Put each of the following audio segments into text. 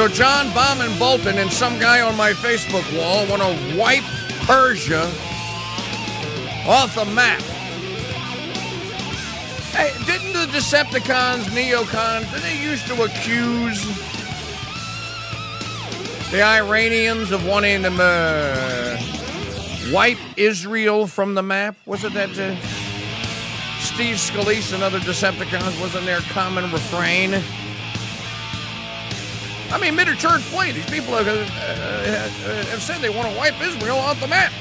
So John Bauman Bolton and some guy on my Facebook wall want to wipe Persia off the map. Hey, didn't the Decepticons, neocons, didn't they used to accuse the Iranians of wanting to wipe Israel from the map? Wasn't that Steve Scalise and other Decepticons? Wasn't their common refrain? I mean, mid-church play. These people have said they want to wipe Israel off the map.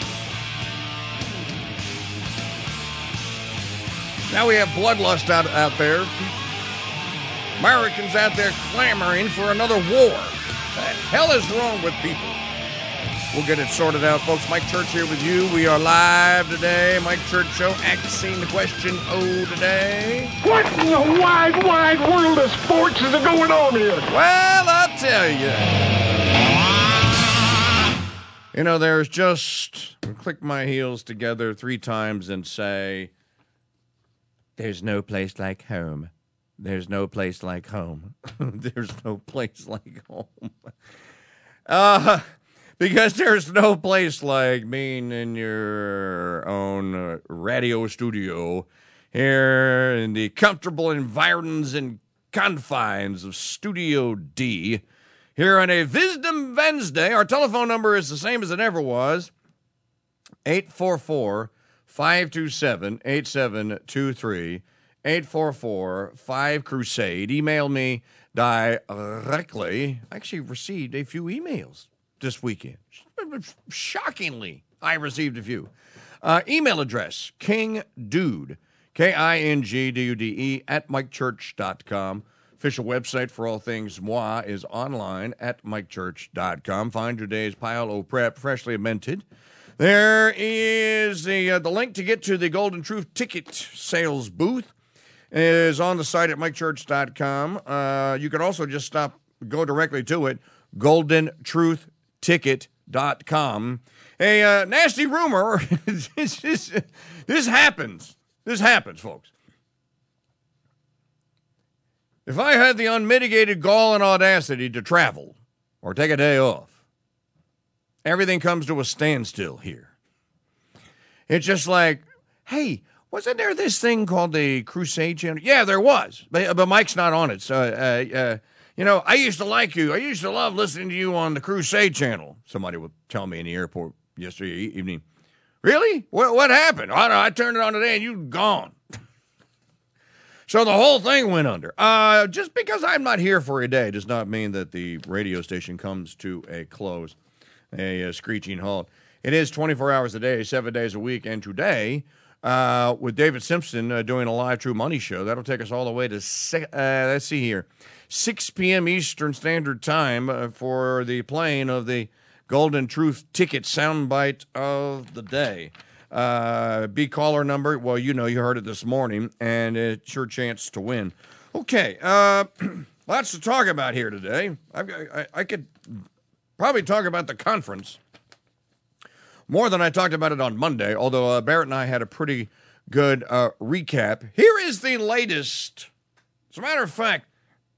Now we have bloodlust out there. Americans out there clamoring for another war. What the hell is wrong with people? We'll get it sorted out, folks. Mike Church here with you. We are live today. Mike Church Show, asking the question, today. What in the wide, wide world of sports is going on here? Well, I'll tell you. You know, there's just, click my heels together 3 times and say, there's no place like home. There's no place like home. There's no place like home. Because there's no place like being in your own radio studio here in the comfortable environs and confines of Studio D here on a Wisdom Wednesday. Our telephone number is the same as it ever was, 844-527-8723, 844-5-CRUSADE. Email me directly. I actually received a few emails this weekend. Shockingly, I received a few. Email address, kingdude, KINGDUDE, @MikeChurch.com. Official website for all things moi is online at MikeChurch.com. Find today's pile of prep, freshly minted. There is the link to get to the Golden Truth ticket sales booth is on the site at MikeChurch.com. You can also just go directly to it, GoldenTruthTicket.com. A nasty rumor. This happens. This happens, folks. If I had the unmitigated gall and audacity to travel or take a day off, everything comes to a standstill here. It's just like, hey, wasn't there this thing called the Crusade channel? Yeah, there was, but Mike's not on it. So, you know, I used to like you. I used to love listening to you on the Crusade channel. Somebody would tell me in the airport yesterday evening. Really? What happened? I don't know. I turned it on today and you're gone. So the whole thing went under. Just because I'm not here for a day does not mean that the radio station comes to a close, a screeching halt. It is 24 hours a day, 7 days a week. And today, with David Simpson doing a live True Money show, that'll take us all the way to, let's see here, 6 p.m. Eastern Standard Time for the playing of the Golden Truth ticket soundbite of the day. Be caller number. Well, you know, you heard it this morning, and it's your chance to win. Okay, lots to talk about here today. I could probably talk about the conference more than I talked about it on Monday, although Barrett and I had a pretty good recap. Here is the latest. As a matter of fact,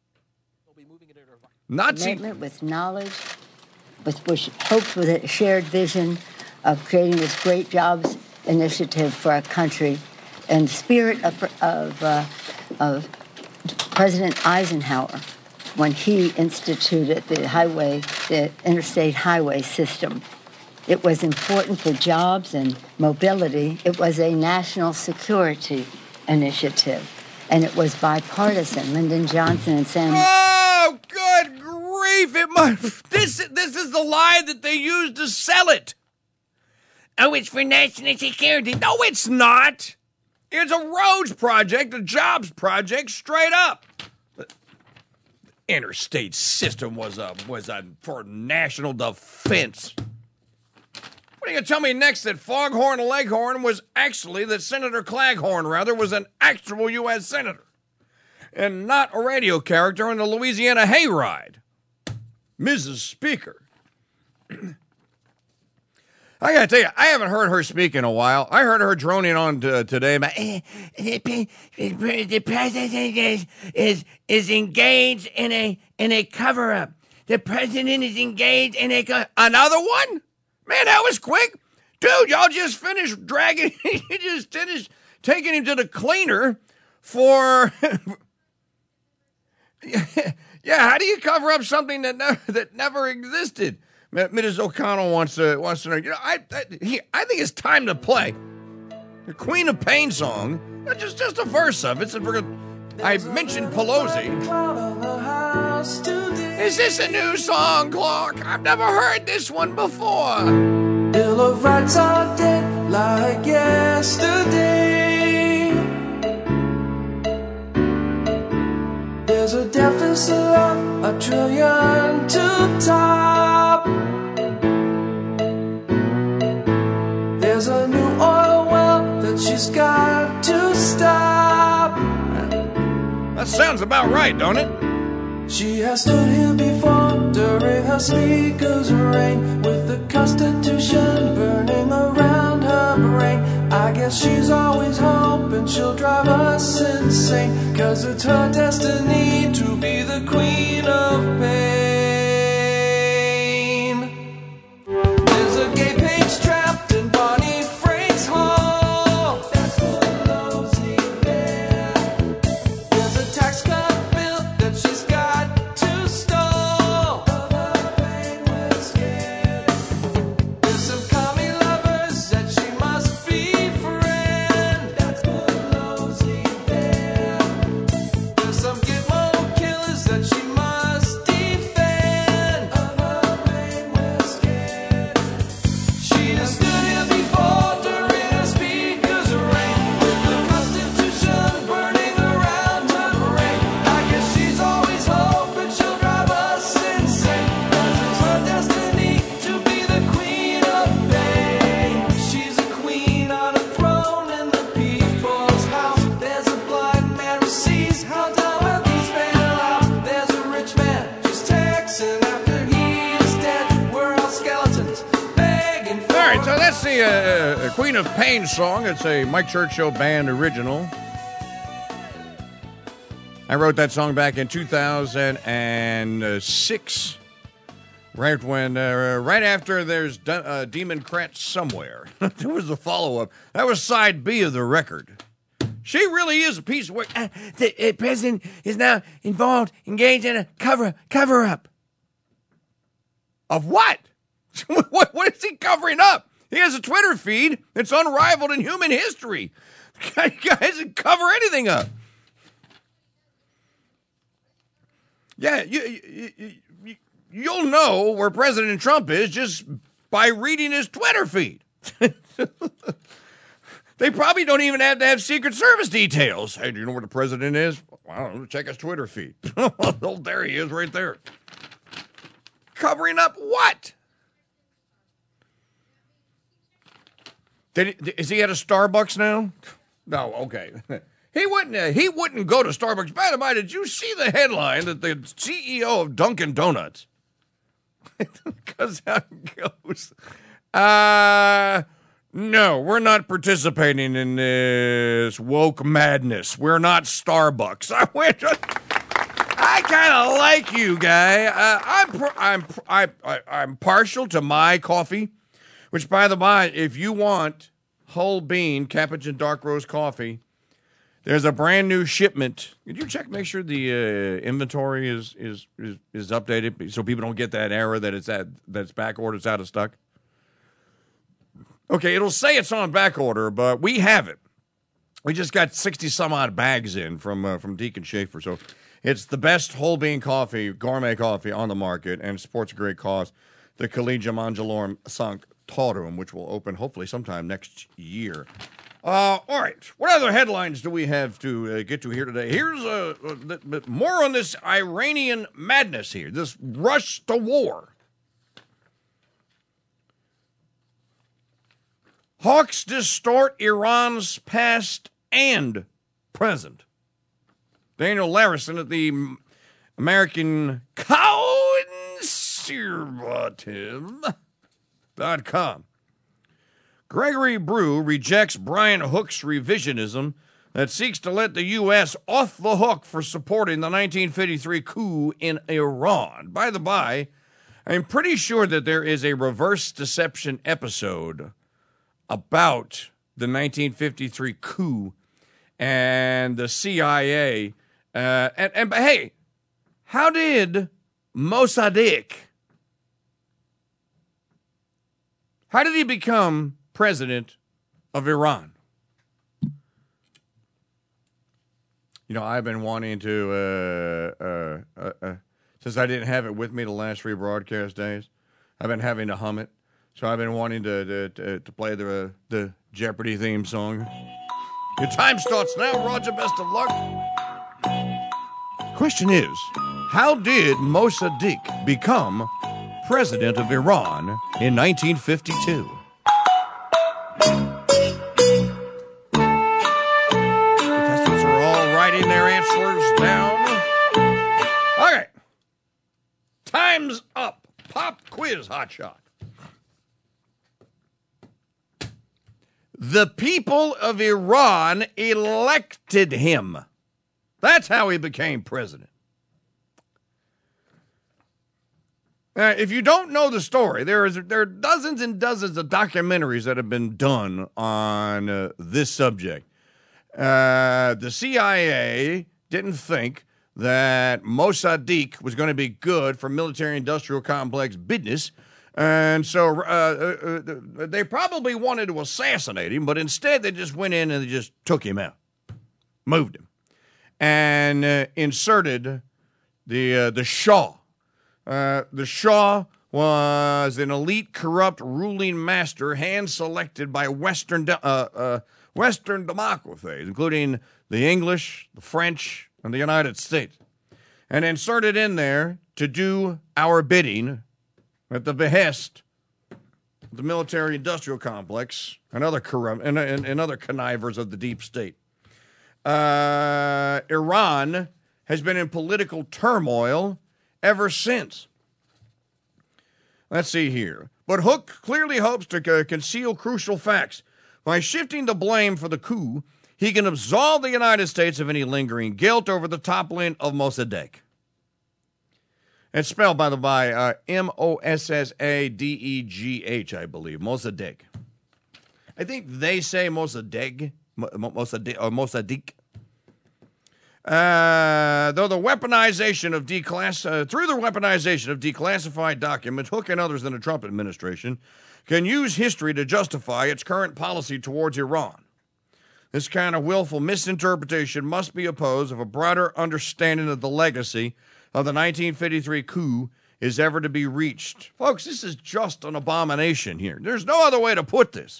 Nazi commitment with knowledge, with hopes, with a shared vision of creating this great jobs initiative for our country, and the spirit of President Eisenhower when he instituted the interstate highway system. It was important for jobs and mobility. It was a national security initiative, and it was bipartisan. Lyndon Johnson and Sam. Oh, good grief! This is the lie that they used to sell it. Oh, it's for national security. No, it's not. It's a roads project, a jobs project, straight up. The interstate system was for national defense. What are you going to tell me next, that Foghorn Leghorn was actually, that Senator Claghorn, rather, was an actual U.S. Senator and not a radio character in the Louisiana hayride? Mrs. Speaker. I got to tell you, I haven't heard her speak in a while. I heard her droning on today about the president is engaged in a cover-up. the president is engaged in another one? Man, that was quick. Dude, y'all just finished dragging, you just finished taking him to the cleaner for, yeah, how do you cover up something that never existed? Mrs. O'Connell wants to know, you know, I think it's time to play the Queen of Pain song, just a verse of it. I mentioned Pelosi. Is this a new song, Clark? I've never heard this one before. Bill of Rights are dead like yesterday. There's a deficit of $1 trillion to top. There's a new oil well that she's got to stop. That sounds about right, don't it? She has stood here before during her speaker's reign, with the Constitution burning around her brain. I guess she's always hoping she'll drive us insane, 'cause it's her destiny to be the Queen of Pain. There's a gay page trapped in Bonnie Frank's hall. That's Pelosi there. There's a tax cut bill that she's got to stall. Of her pain we're scared. There's some commie lovers that she must befriend. That's Pelosi there. There's some gitmo killers that she must defend. Of her pain we're scared. She has stood here before during her speaker's reign, with the Constitution burning around her brain. I guess she's always hoping she'll drive us insane, 'cause it's her destiny to be the Queen of Pain. She's a queen on a throne in the people's house. There's a blind man who sees how dumb these fail out. There's a rich man just taxing after he is dead. We're all skeletons begging for. All right, so that's the Queen of Pain song. It's a Mike Churchill Band original. I wrote that song back in 2006, right after there's Demon Kratz Somewhere. There was a follow-up. That was side B of the record. She really is a piece of work. The president is now engaged in a cover-up. Of what? What is he covering up? He has a Twitter feed that's unrivaled in human history. The guy doesn't cover anything up. Yeah, you'll know where President Trump is just by reading his Twitter feed. They probably don't even have to have Secret Service details. Hey, do you know where the president is? Well, I don't know. Check his Twitter feed. Oh, there he is right there. Covering up what? Is he at a Starbucks now? No, okay. He wouldn't go to Starbucks. By the way, did you see the headline that the CEO of Dunkin' Donuts? Because how it goes. No, we're not participating in this woke madness. We're not Starbucks. I kind of like you, guy. I'm partial to my coffee, which, by the by, if you want whole bean Capuchin dark roast coffee, there's a brand new shipment. Did you check? Make sure the inventory is updated so people don't get that error that that's back order, it's out of stock. Okay, it'll say it's on back order, but we have it. We just got 60 some odd bags in from Deacon Schaefer, so it's the best whole bean coffee, gourmet coffee on the market, and it supports a great cause, the Collegium Angelorum Sanctorum, which will open hopefully sometime next year. All right, what other headlines do we have to get to here today? Here's more on this Iranian madness here, this rush to war. Hawks distort Iran's past and present. Daniel Larison at the American Conservative.com. Gregory Brew rejects Brian Hook's revisionism that seeks to let the U.S. off the hook for supporting the 1953 coup in Iran. By the by, I'm pretty sure that there is a reverse deception episode about the 1953 coup and the CIA. And hey, how did Mossadegh, how did he become president of Iran? You know, I've been wanting to, since I didn't have it with me the last 3 broadcast days, I've been having to hum it. So I've been wanting to play the Jeopardy theme song. Your time starts now, Roger. Best of luck. Question is, how did Mossadegh become president of Iran in 1952? Contestants are all writing their answers down. Okay. Time's up. Pop quiz, hotshot. The people of Iran elected him. That's how he became president. Now, if you don't know the story, there are dozens and dozens of documentaries that have been done on this subject. The CIA didn't think that Mossadegh was going to be good for military-industrial complex business, and so they probably wanted to assassinate him, but instead they just went in and they just took him out, moved him, and inserted the Shah. The Shah was an elite, corrupt ruling master hand-selected by Western democracies, including the English, the French, and the United States, and inserted in there to do our bidding at the behest of the military-industrial complex and other and other connivers of the deep state. Iran has been in political turmoil ever since. Let's see here. But Hook clearly hopes to conceal crucial facts. By shifting the blame for the coup, he can absolve the United States of any lingering guilt over the toppling of Mossadegh. It's spelled, by the by, Mossadegh, I believe. Mossadegh. I think they say Mossadegh, Mossadegh. Through the weaponization of declassified documents, Hook and others in the Trump administration can use history to justify its current policy towards Iran. This kind of willful misinterpretation must be opposed if a broader understanding of the legacy of the 1953 coup is ever to be reached. Folks, this is just an abomination here. There's no other way to put this.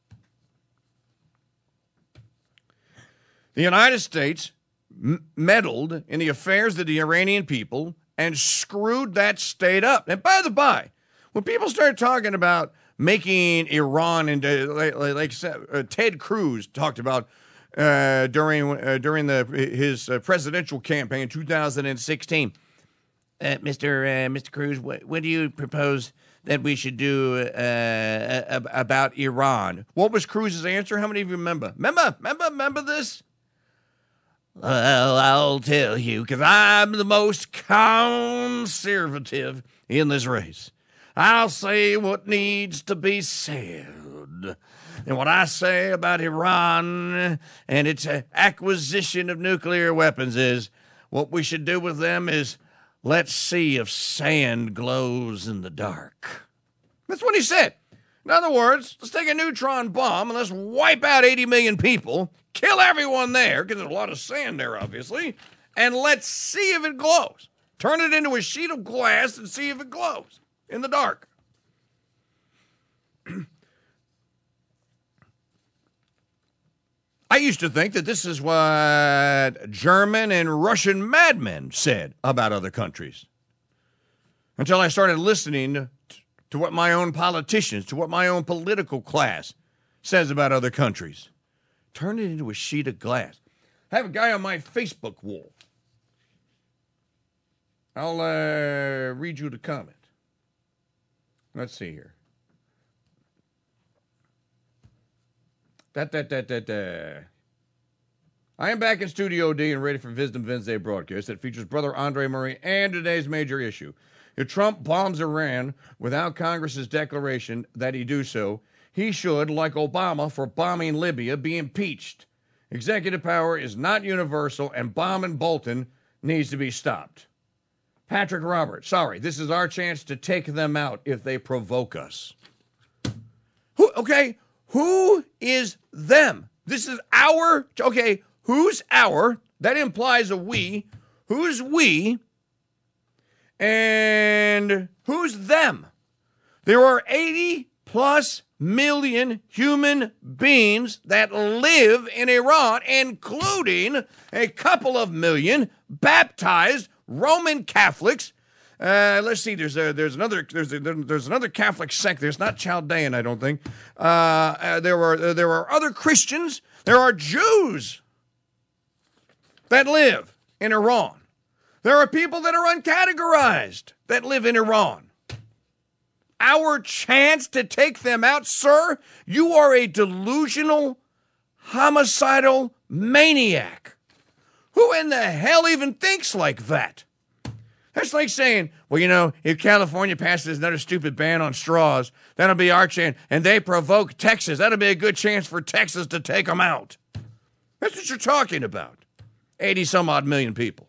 The United States meddled in the affairs of the Iranian people and screwed that state up. And by the by, when people start talking about making Iran into, like Ted Cruz talked about during his presidential campaign in 2016, Mr. Cruz, what do you propose that we should do about Iran? What was Cruz's answer? How many of you remember? Remember this? Well, I'll tell you, because I'm the most conservative in this race. I'll say what needs to be said. And what I say about Iran and its acquisition of nuclear weapons is what we should do with them is let's see if sand glows in the dark. That's what he said. In other words, let's take a neutron bomb and let's wipe out 80 million people, kill everyone there, because there's a lot of sand there, obviously, and let's see if it glows. Turn it into a sheet of glass and see if it glows in the dark. I used to think that this is what German and Russian madmen said about other countries, until I started listening to what my own politicians, to what my own political class says about other countries. Turn it into a sheet of glass. I have a guy on my Facebook wall. I'll read you the comment. Let's see here. I am back in Studio D and ready for Wisdom Wednesday broadcast that features Brother Andre Murray and today's major issue. If Trump bombs Iran without Congress's declaration that he do so, he should, like Obama for bombing Libya, be impeached. Executive power is not universal, and bombing Bolton needs to be stopped. Patrick Roberts, sorry, this is our chance to take them out if they provoke us. Who is them? This is our, okay, who's our? That implies a we. Who's we? And who's them? There are 80 plus million human beings that live in Iran, including a couple of million baptized Roman Catholics. Let's see. There's another Catholic sect. There's not Chaldean, I don't think. There are other Christians. There are Jews that live in Iran. There are people that are uncategorized that live in Iran. Our chance to take them out, sir, you are a delusional, homicidal maniac. Who in the hell even thinks like that? That's like saying, well, you know, if California passes another stupid ban on straws, that'll be our chance, and they provoke Texas. That'll be a good chance for Texas to take them out. That's what you're talking about. 80-some-odd million people.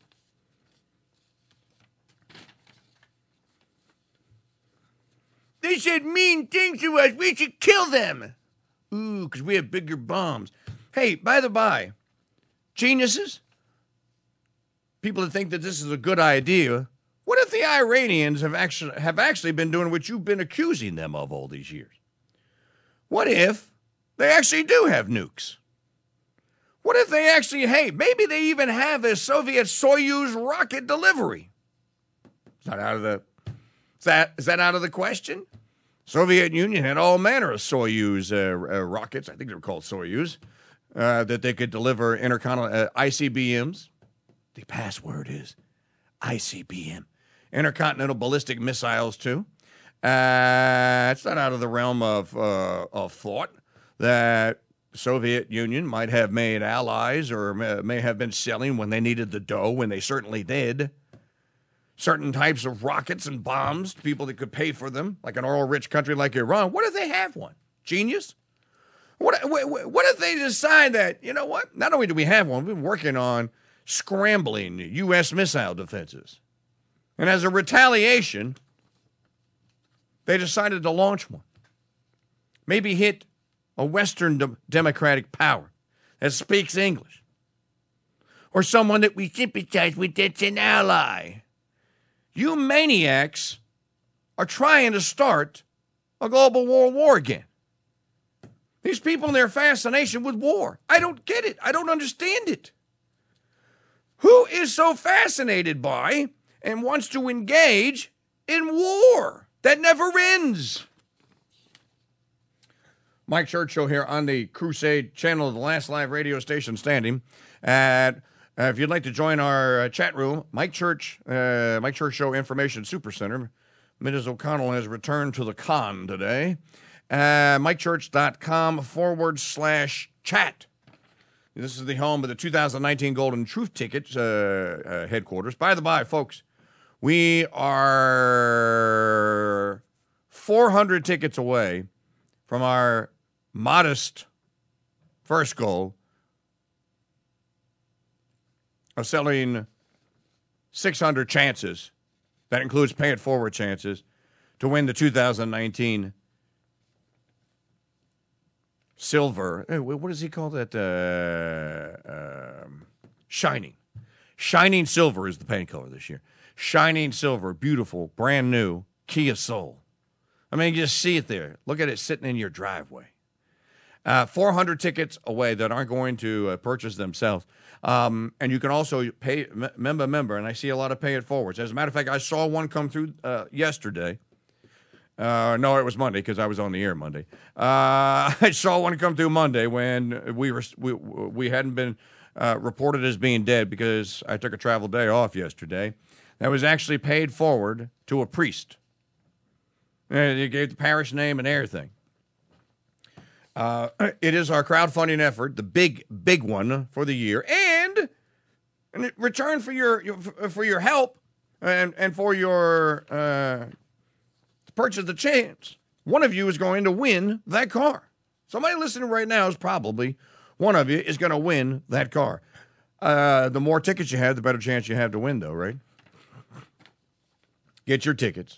They said mean things to us. We should kill them. Ooh, because we have bigger bombs. Hey, by the by, geniuses, people that think that this is a good idea, what if the Iranians have actually been doing what you've been accusing them of all these years? What if they actually do have nukes? What if they actually, maybe they even have a Soviet Soyuz rocket delivery? Is that out of the question? Soviet Union had all manner of Soyuz rockets. I think they were called Soyuz, that they could deliver intercontinental ICBMs. The password is ICBM. Intercontinental ballistic missiles, too. It's not out of the realm of thought that the Soviet Union might have made allies or may have been selling when they needed the dough, when they certainly did. Certain types of rockets and bombs to people that could pay for them, like an oil-rich country like Iran. What if they have one? Genius? What if they decide that, you know what? Not only do we have one, we've been working on scrambling U.S. missile defenses. And as a retaliation, they decided to launch one. Maybe hit a Western democratic power that speaks English. Or someone that we sympathize with that's an ally. You maniacs are trying to start a global world war again. These people and their fascination with war. I don't get it. I don't understand it. Who is so fascinated by and wants to engage in war that never ends? Mike Churchill here on the Crusade channel of the last live radio station standing. If you'd like to join our chat room, Mike Church Show Information Supercenter. Mrs. O'Connell has returned to the con today. MikeChurch.com/chat. This is the home of the 2019 Golden Truth Tickets headquarters. By the by, folks, we are 400 tickets away from our modest first goal of selling 600 chances. That includes pay it forward chances to win the 2019 silver. What does he call that? Shining. Shining silver is the paint color this year. Shining silver, beautiful, brand new Kia Soul. I mean, you just see it there. Look at it sitting in your driveway. 400 tickets away that aren't going to purchase themselves. And you can also pay member, and I see a lot of pay it forwards. As a matter of fact, I saw one come through yesterday. No, it was Monday because I was on the air Monday. I saw one come through Monday when we hadn't been reported as being dead because I took a travel day off yesterday. That was actually paid forward to a priest. And you gave the parish name and everything. It is our crowdfunding effort, the big one for the year, and in return for your help and for your purchase the chance, one of you is going to win that car. Somebody listening right now is probably one of you is going to win that car. The more tickets you have, the better chance you have to win, though, right? Get your tickets.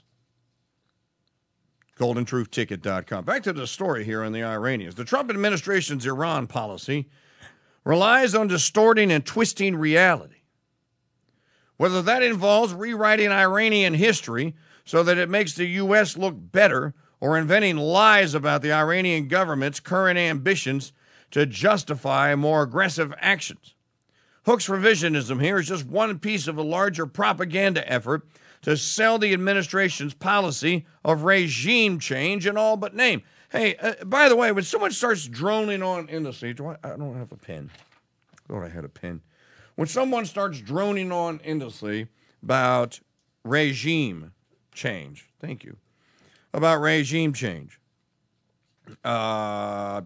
GoldenTruthTicket.com. Back to the story here on the Iranians. The Trump administration's Iran policy relies on distorting and twisting reality. Whether that involves rewriting Iranian history so that it makes the U.S. look better or inventing lies about the Iranian government's current ambitions to justify more aggressive actions. Hook's revisionism here is just one piece of a larger propaganda effort to sell the administration's policy of regime change in all but name. Hey, by the way, when someone starts droning on endlessly, I don't have a pen. I thought I had a pen. When someone starts droning on endlessly about regime change, thank you, about regime change. Who are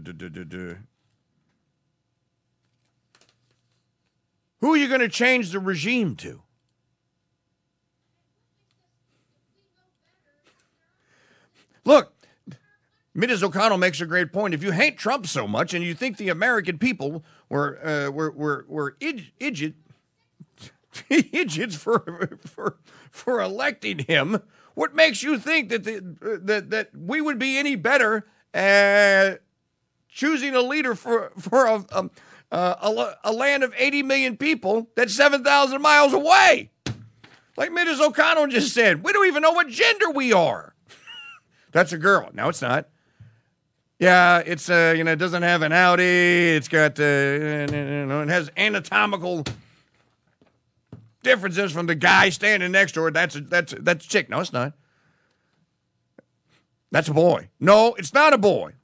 you going to change the regime to? Look, Mrs. O'Connell makes a great point. If you hate Trump so much and you think the American people were idiots for electing him, what makes you think that we would be any better at choosing a leader for a land of 80 million people that's 7,000 miles away? Like Mrs. O'Connell just said, we don't even know what gender we are. That's a girl. No, it's not. Yeah, it's it doesn't have an Audi. It's got it has anatomical differences from the guy standing next to her. That's a chick. No, it's not. That's a boy. No, it's not a boy.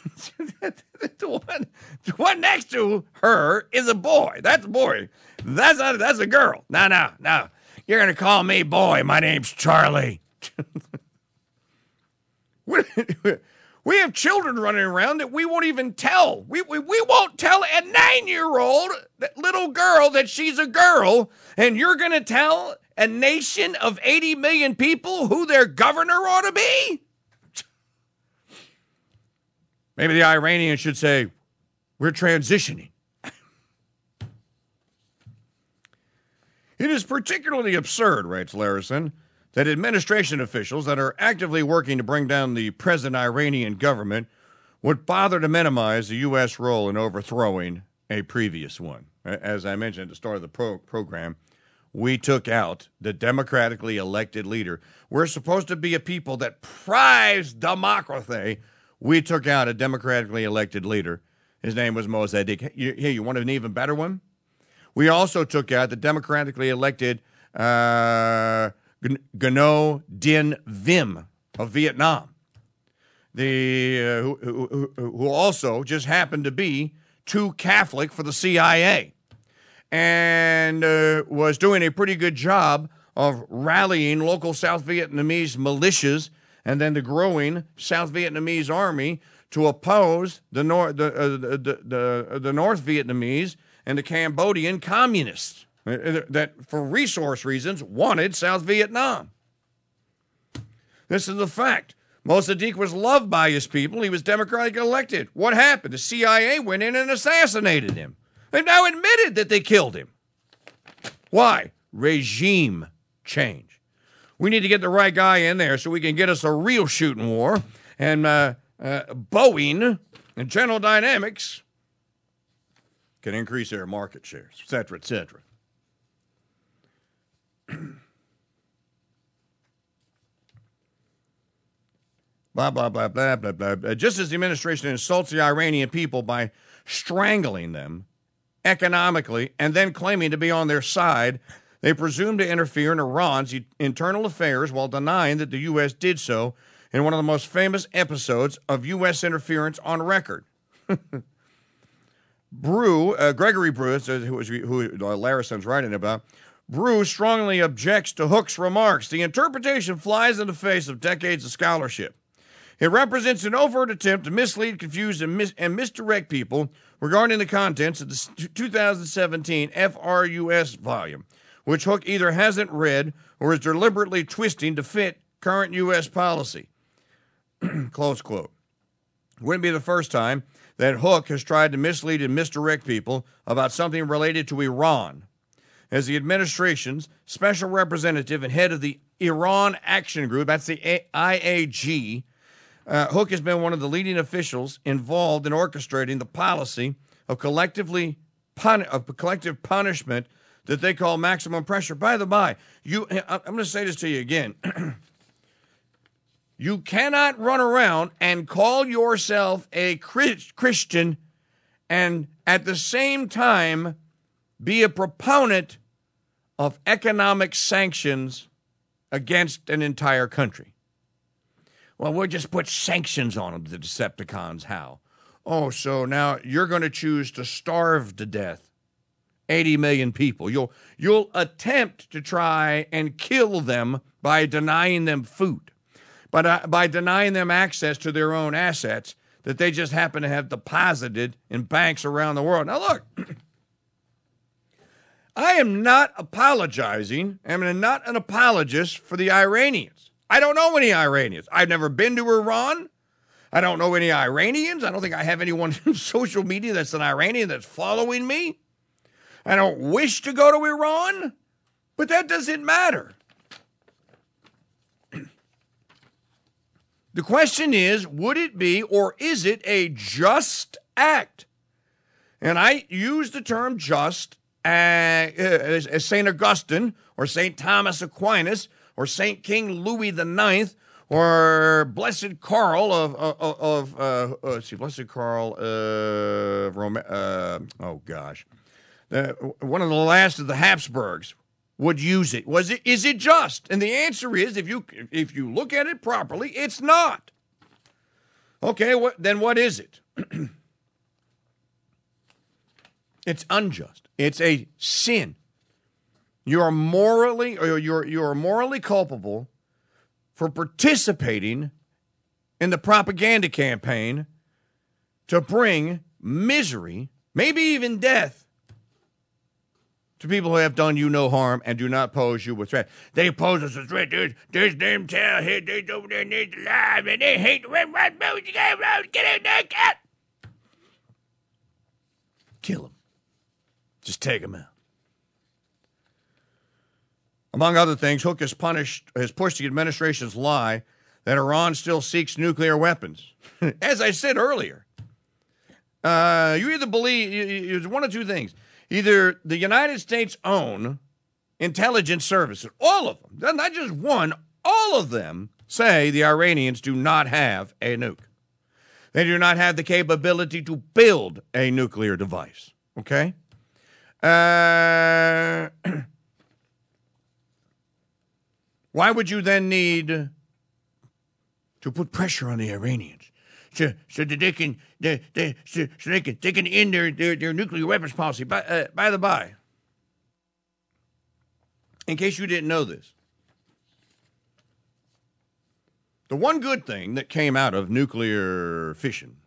the one next to her is a boy. That's a boy. That's a girl. No. You're gonna call me boy. My name's Charlie. We have children running around that we won't even tell. We won't tell a 9-year-old little girl that she's a girl, and you're going to tell a nation of 80 million people who their governor ought to be? Maybe the Iranians should say, we're transitioning. It is particularly absurd, writes Larison, that administration officials that are actively working to bring down the present Iranian government would bother to minimize the U.S. role in overthrowing a previous one. As I mentioned at the start of the program, we took out the democratically elected leader. We're supposed to be a people that prize democracy. We took out a democratically elected leader. His name was Mossadegh. You want an even better one? We also took out the democratically elected Ngo Dinh Vinh of Vietnam, who also just happened to be too Catholic for the CIA and was doing a pretty good job of rallying local South Vietnamese militias and then the growing South Vietnamese army to oppose the North Vietnamese and the Cambodian communists that, for resource reasons, wanted South Vietnam. This is a fact. Mossadegh was loved by his people. He was democratically elected. What happened? The CIA went in and assassinated him. They've now admitted that they killed him. Why? Regime change. We need to get the right guy in there so we can get us a real shooting war. And Boeing and General Dynamics can increase their market shares, et cetera, et cetera. Blah, blah, blah, blah, blah, blah. Just as the administration insults the Iranian people by strangling them economically and then claiming to be on their side, they presume to interfere in Iran's internal affairs while denying that the U.S. did so in one of the most famous episodes of U.S. interference on record. Gregory Brew, who Larison's writing about, Brew strongly objects to Hook's remarks. The interpretation flies in the face of decades of scholarship. It represents an overt attempt to mislead, confuse, and misdirect people regarding the contents of the 2017 FRUS volume, which Hook either hasn't read or is deliberately twisting to fit current U.S. policy. Close quote. Wouldn't be the first time that Hook has tried to mislead and misdirect people about something related to Iran. As the administration's special representative and head of the Iran Action Group, that's the IAG, Hook has been one of the leading officials involved in orchestrating the policy of collective punishment that they call maximum pressure. By the by, I'm going to say this to you again. You cannot run around and call yourself a Christian and at the same time be a proponent of economic sanctions against an entire country. Well, we'll just put sanctions on them, the Decepticons. How? Oh, so now you're going to choose to starve to death 80 million people. You'll attempt to try and kill them by denying them food, but by denying them access to their own assets that they just happen to have deposited in banks around the world. Now, look, I am not apologizing. I'm not an apologist for the Iranians. I don't know any Iranians. I've never been to Iran. I don't know any Iranians. I don't think I have anyone on social media that's an Iranian that's following me. I don't wish to go to Iran, but that doesn't matter. The question is, would it be or is it a just act? And I use the term just as St. Augustine or St. Thomas Aquinas or St. King Louis IX or Blessed Karl Blessed Karl one of the last of the Habsburgs would use it. Is it just? And the answer is, if you look at it properly, it's not. Okay, then what is it? It's unjust. It's a sin. You are morally culpable for participating in the propaganda campaign to bring misery, maybe even death, to people who have done you no harm and do not pose you with threat. They pose us a threat. There's them tell here, there's over there, there's alive, and they hate the red, white, blue, get out there, cat. Kill them. Just take them out. Among other things, Hook has pushed the administration's lie that Iran still seeks nuclear weapons. As I said earlier, you either believe, it's one of two things. Either the United States own intelligence services, all of them, not just one, all of them say the Iranians do not have a nuke. They do not have the capability to build a nuclear device, okay? Why would you then need to put pressure on the Iranians so that they can end their nuclear weapons policy? By the by, in case you didn't know this, the one good thing that came out of nuclear fission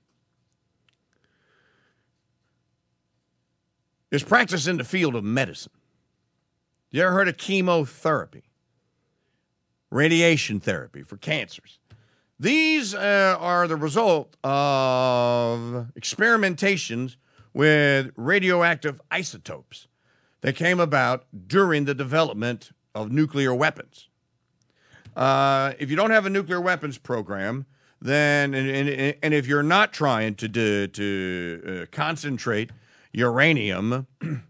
is practice in the field of medicine. You ever heard of chemotherapy? Radiation therapy for cancers. These are the result of experimentations with radioactive isotopes that came about during the development of nuclear weapons. If you don't have a nuclear weapons program, then and if you're not trying to concentrate uranium,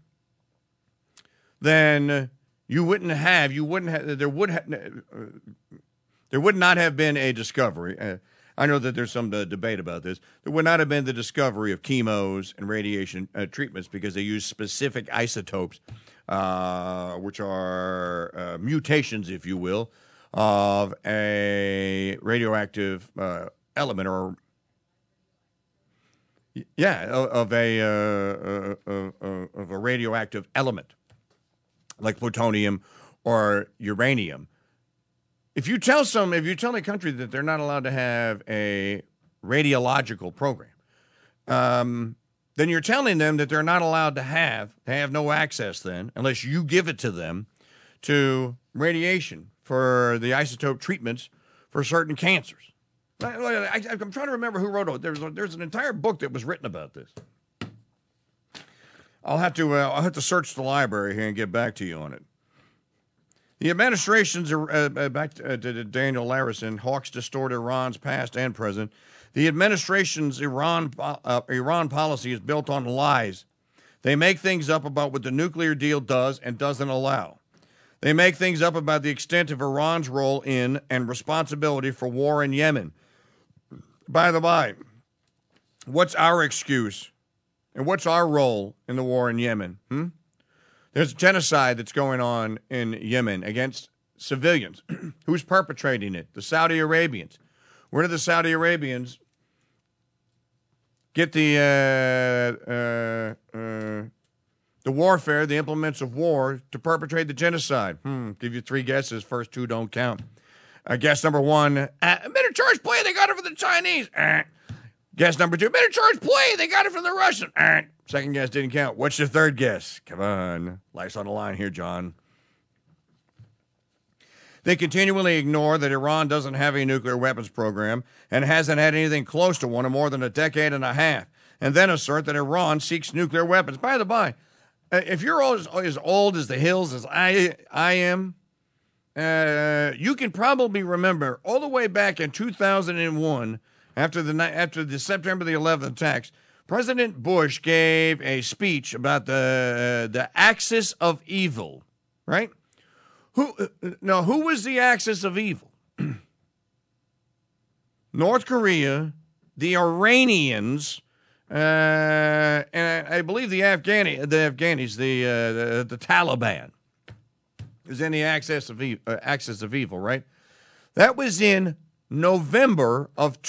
then there would not have been a discovery. I know that there's some debate about this. There would not have been the discovery of chemos and radiation treatments because they use specific isotopes, which are mutations, if you will, of a radioactive element, or of a radioactive element like plutonium or uranium. if you tell a country that they're not allowed to have a radiological program, then you're telling them that they're not allowed to have no access then, unless you give it to them, to radiation for the isotope treatments for certain cancers. I'm trying to remember who wrote it. There's an entire book that was written about this. I'll have to search the library here and get back to you on it. The administration's back to Daniel Larison. Hawks distort Iran's past and present. The administration's Iran policy is built on lies. They make things up about what the nuclear deal does and doesn't allow. They make things up about the extent of Iran's role in and responsibility for war in Yemen. By the by, what's our excuse and what's our role in the war in Yemen? There's a genocide that's going on in Yemen against civilians. Who's perpetrating it? The Saudi Arabians. Where do the Saudi Arabians get the warfare, the implements of war to perpetrate the genocide? Give you three guesses. First two don't count. Guess number one, miniature charge play, they got it from the Chinese. Guess number two, miniature charge play, they got it from the Russians. Second guess didn't count. What's your third guess? Come on. Life's on the line here, John. They continually ignore that Iran doesn't have a nuclear weapons program and hasn't had anything close to one in more than a decade and a half, and then assert that Iran seeks nuclear weapons. By the by, if you're as old as the hills as I am, you can probably remember all the way back in 2001, after the September the 11th attacks, President Bush gave a speech about the axis of evil, right? Who was the axis of evil? North Korea, the Iranians, and I believe the Afghanis, the Taliban, is in the axis of evil, right? That was in November of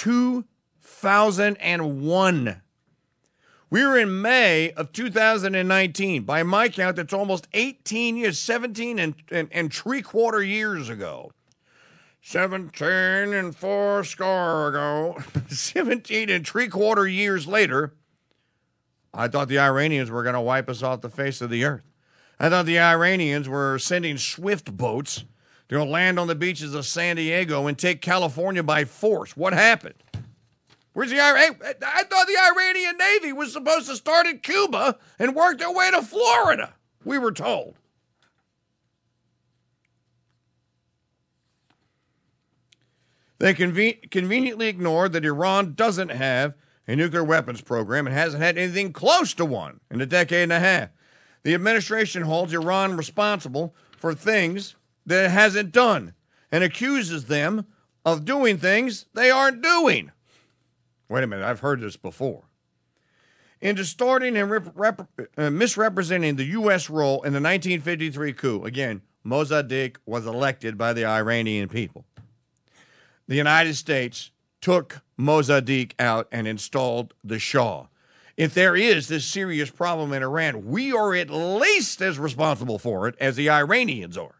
2001. We were in May of 2019. By my count, that's almost 18 years, 17 and 3/4 years ago. 17 and 4 ago. 17 and 3/4 years later, I thought the Iranians were going to wipe us off the face of the earth. I thought the Iranians were sending swift boats to land on the beaches of San Diego and take California by force. What happened? Where's the I thought the Iranian Navy was supposed to start at Cuba and work their way to Florida, we were told. They conveniently ignored that Iran doesn't have a nuclear weapons program and hasn't had anything close to one in a decade and a half. The administration holds Iran responsible for things that it hasn't done and accuses them of doing things they aren't doing. Wait a minute, I've heard this before. In distorting and misrepresenting the U.S. role in the 1953 coup, again, Mossadegh was elected by the Iranian people. The United States took Mossadegh out and installed the Shah. If there is this serious problem in Iran, we are at least as responsible for it as the Iranians are.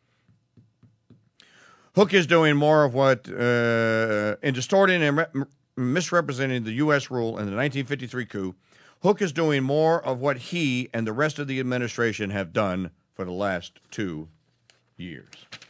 Hook is doing more of what, in distorting and misrepresenting the U.S. rule in the 1953 coup, Hook is doing more of what he and the rest of the administration have done for the last 2 years.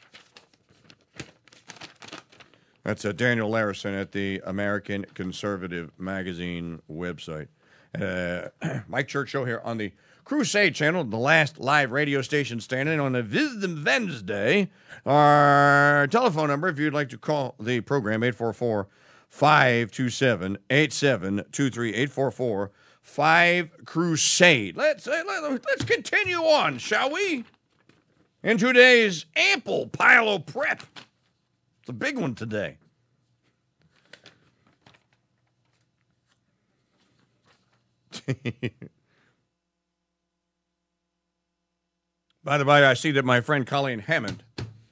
That's Daniel Larison at the American Conservative Magazine website. Mike Church Show here on the Crusade Channel, the last live radio station standing on a Wednesday. Our telephone number, if you'd like to call the program, 844-527-8723, 844-5-CRUSADE. Let's continue on, shall we? In today's ample pile of prep. It's a big one today. By the way, I see that my friend Colleen Hammond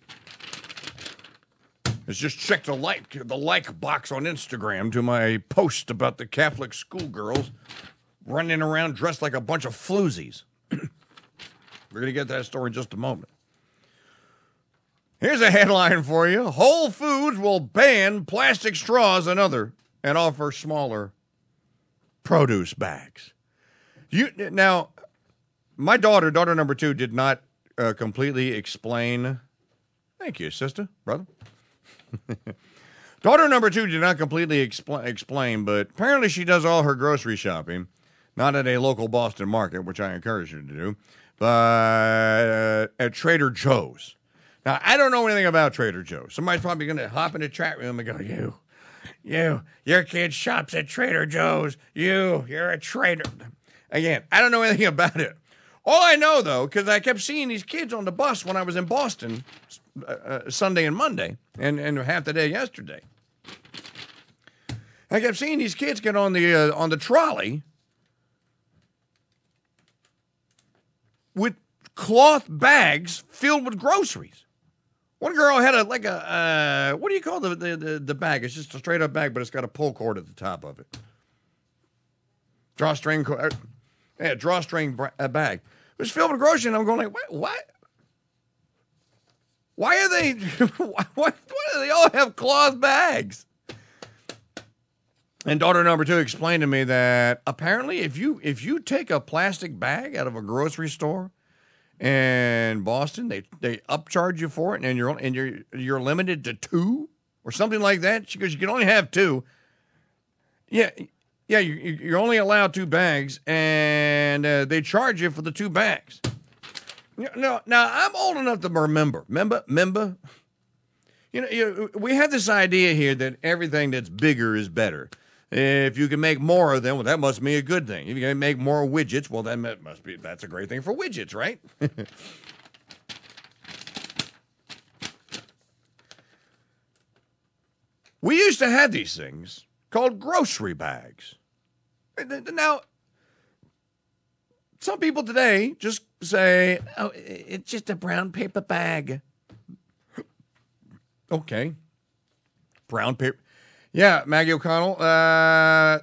has just checked the like box on Instagram to my post about the Catholic schoolgirls running around dressed like a bunch of floozies. We're going to get that story in just a moment. Here's a headline for you. Whole Foods will ban plastic straws and offer smaller produce bags. Now, my daughter number 2, did not completely explain. Thank you, sister, brother. Daughter number 2 did not completely explain, but apparently she does all her grocery shopping, not at a local Boston market, which I encourage her to do, but at Trader Joe's. Now, I don't know anything about Trader Joe's. Somebody's probably going to hop in the chat room and go, your kid shops at Trader Joe's. You're a traitor. Again, I don't know anything about it. All I know, though, because I kept seeing these kids on the bus when I was in Boston Sunday and Monday and half the day yesterday. I kept seeing these kids get on the trolley with cloth bags filled with groceries. One girl had a what do you call the bag? It's just a straight up bag, but it's got a pull cord at the top of it. Drawstring bag. It was filled with groceries, and I'm going like, what? Why are they? Why do they all have cloth bags? And daughter number 2 explained to me that apparently, if you take a plastic bag out of a grocery store in Boston, they upcharge you for it, and you're limited to 2 or something like that. Because you can only have 2. Yeah, you're only allowed 2 bags, and they charge you for the 2 bags. No, now I'm old enough to remember. We have this idea here that everything that's bigger is better. If you can make more of them, well, that must be a good thing. If you can make more widgets, well, then that's a great thing for widgets, right? We used to have these things called grocery bags. Now, some people today just say, oh, it's just a brown paper bag. Okay. Brown paper. Yeah, Maggie O'Connell. Was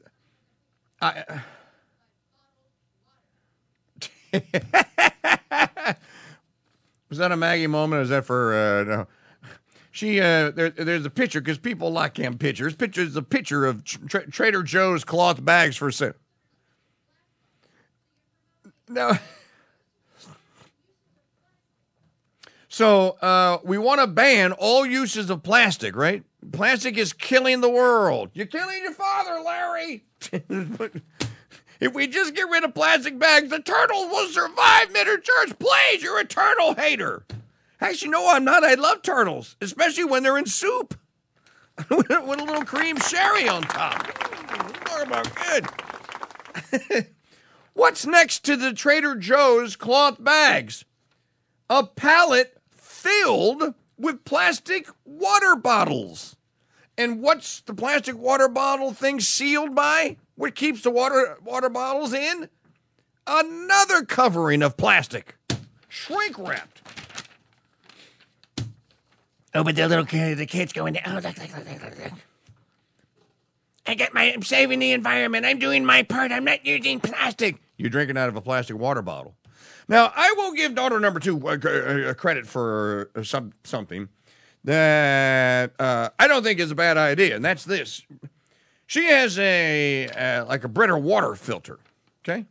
that a Maggie moment, or is that for, no? She, there's a picture, because people like him pictures. There's a picture of Trader Joe's cloth bags for sale. No. So, we want to ban all uses of plastic, right? Plastic is killing the world. You're killing your father, Larry. If we just get rid of plastic bags, the turtles will survive, Church. Please, you're a turtle hater. Actually, no, I'm not. I love turtles, especially when they're in soup with a little cream sherry on top. Talk about good. What's next to the Trader Joe's cloth bags? A pallet filled with plastic water bottles. And what's the plastic water bottle thing sealed by? What keeps the water bottles in? Another covering of plastic. Shrink wrapped. Oh, but the kids going, oh, look. I'm saving the environment. I'm doing my part. I'm not using plastic. You're drinking out of a plastic water bottle. Now, I will give daughter number 2 credit for something that I don't think is a bad idea, and that's this. She has like a Brita water filter, okay?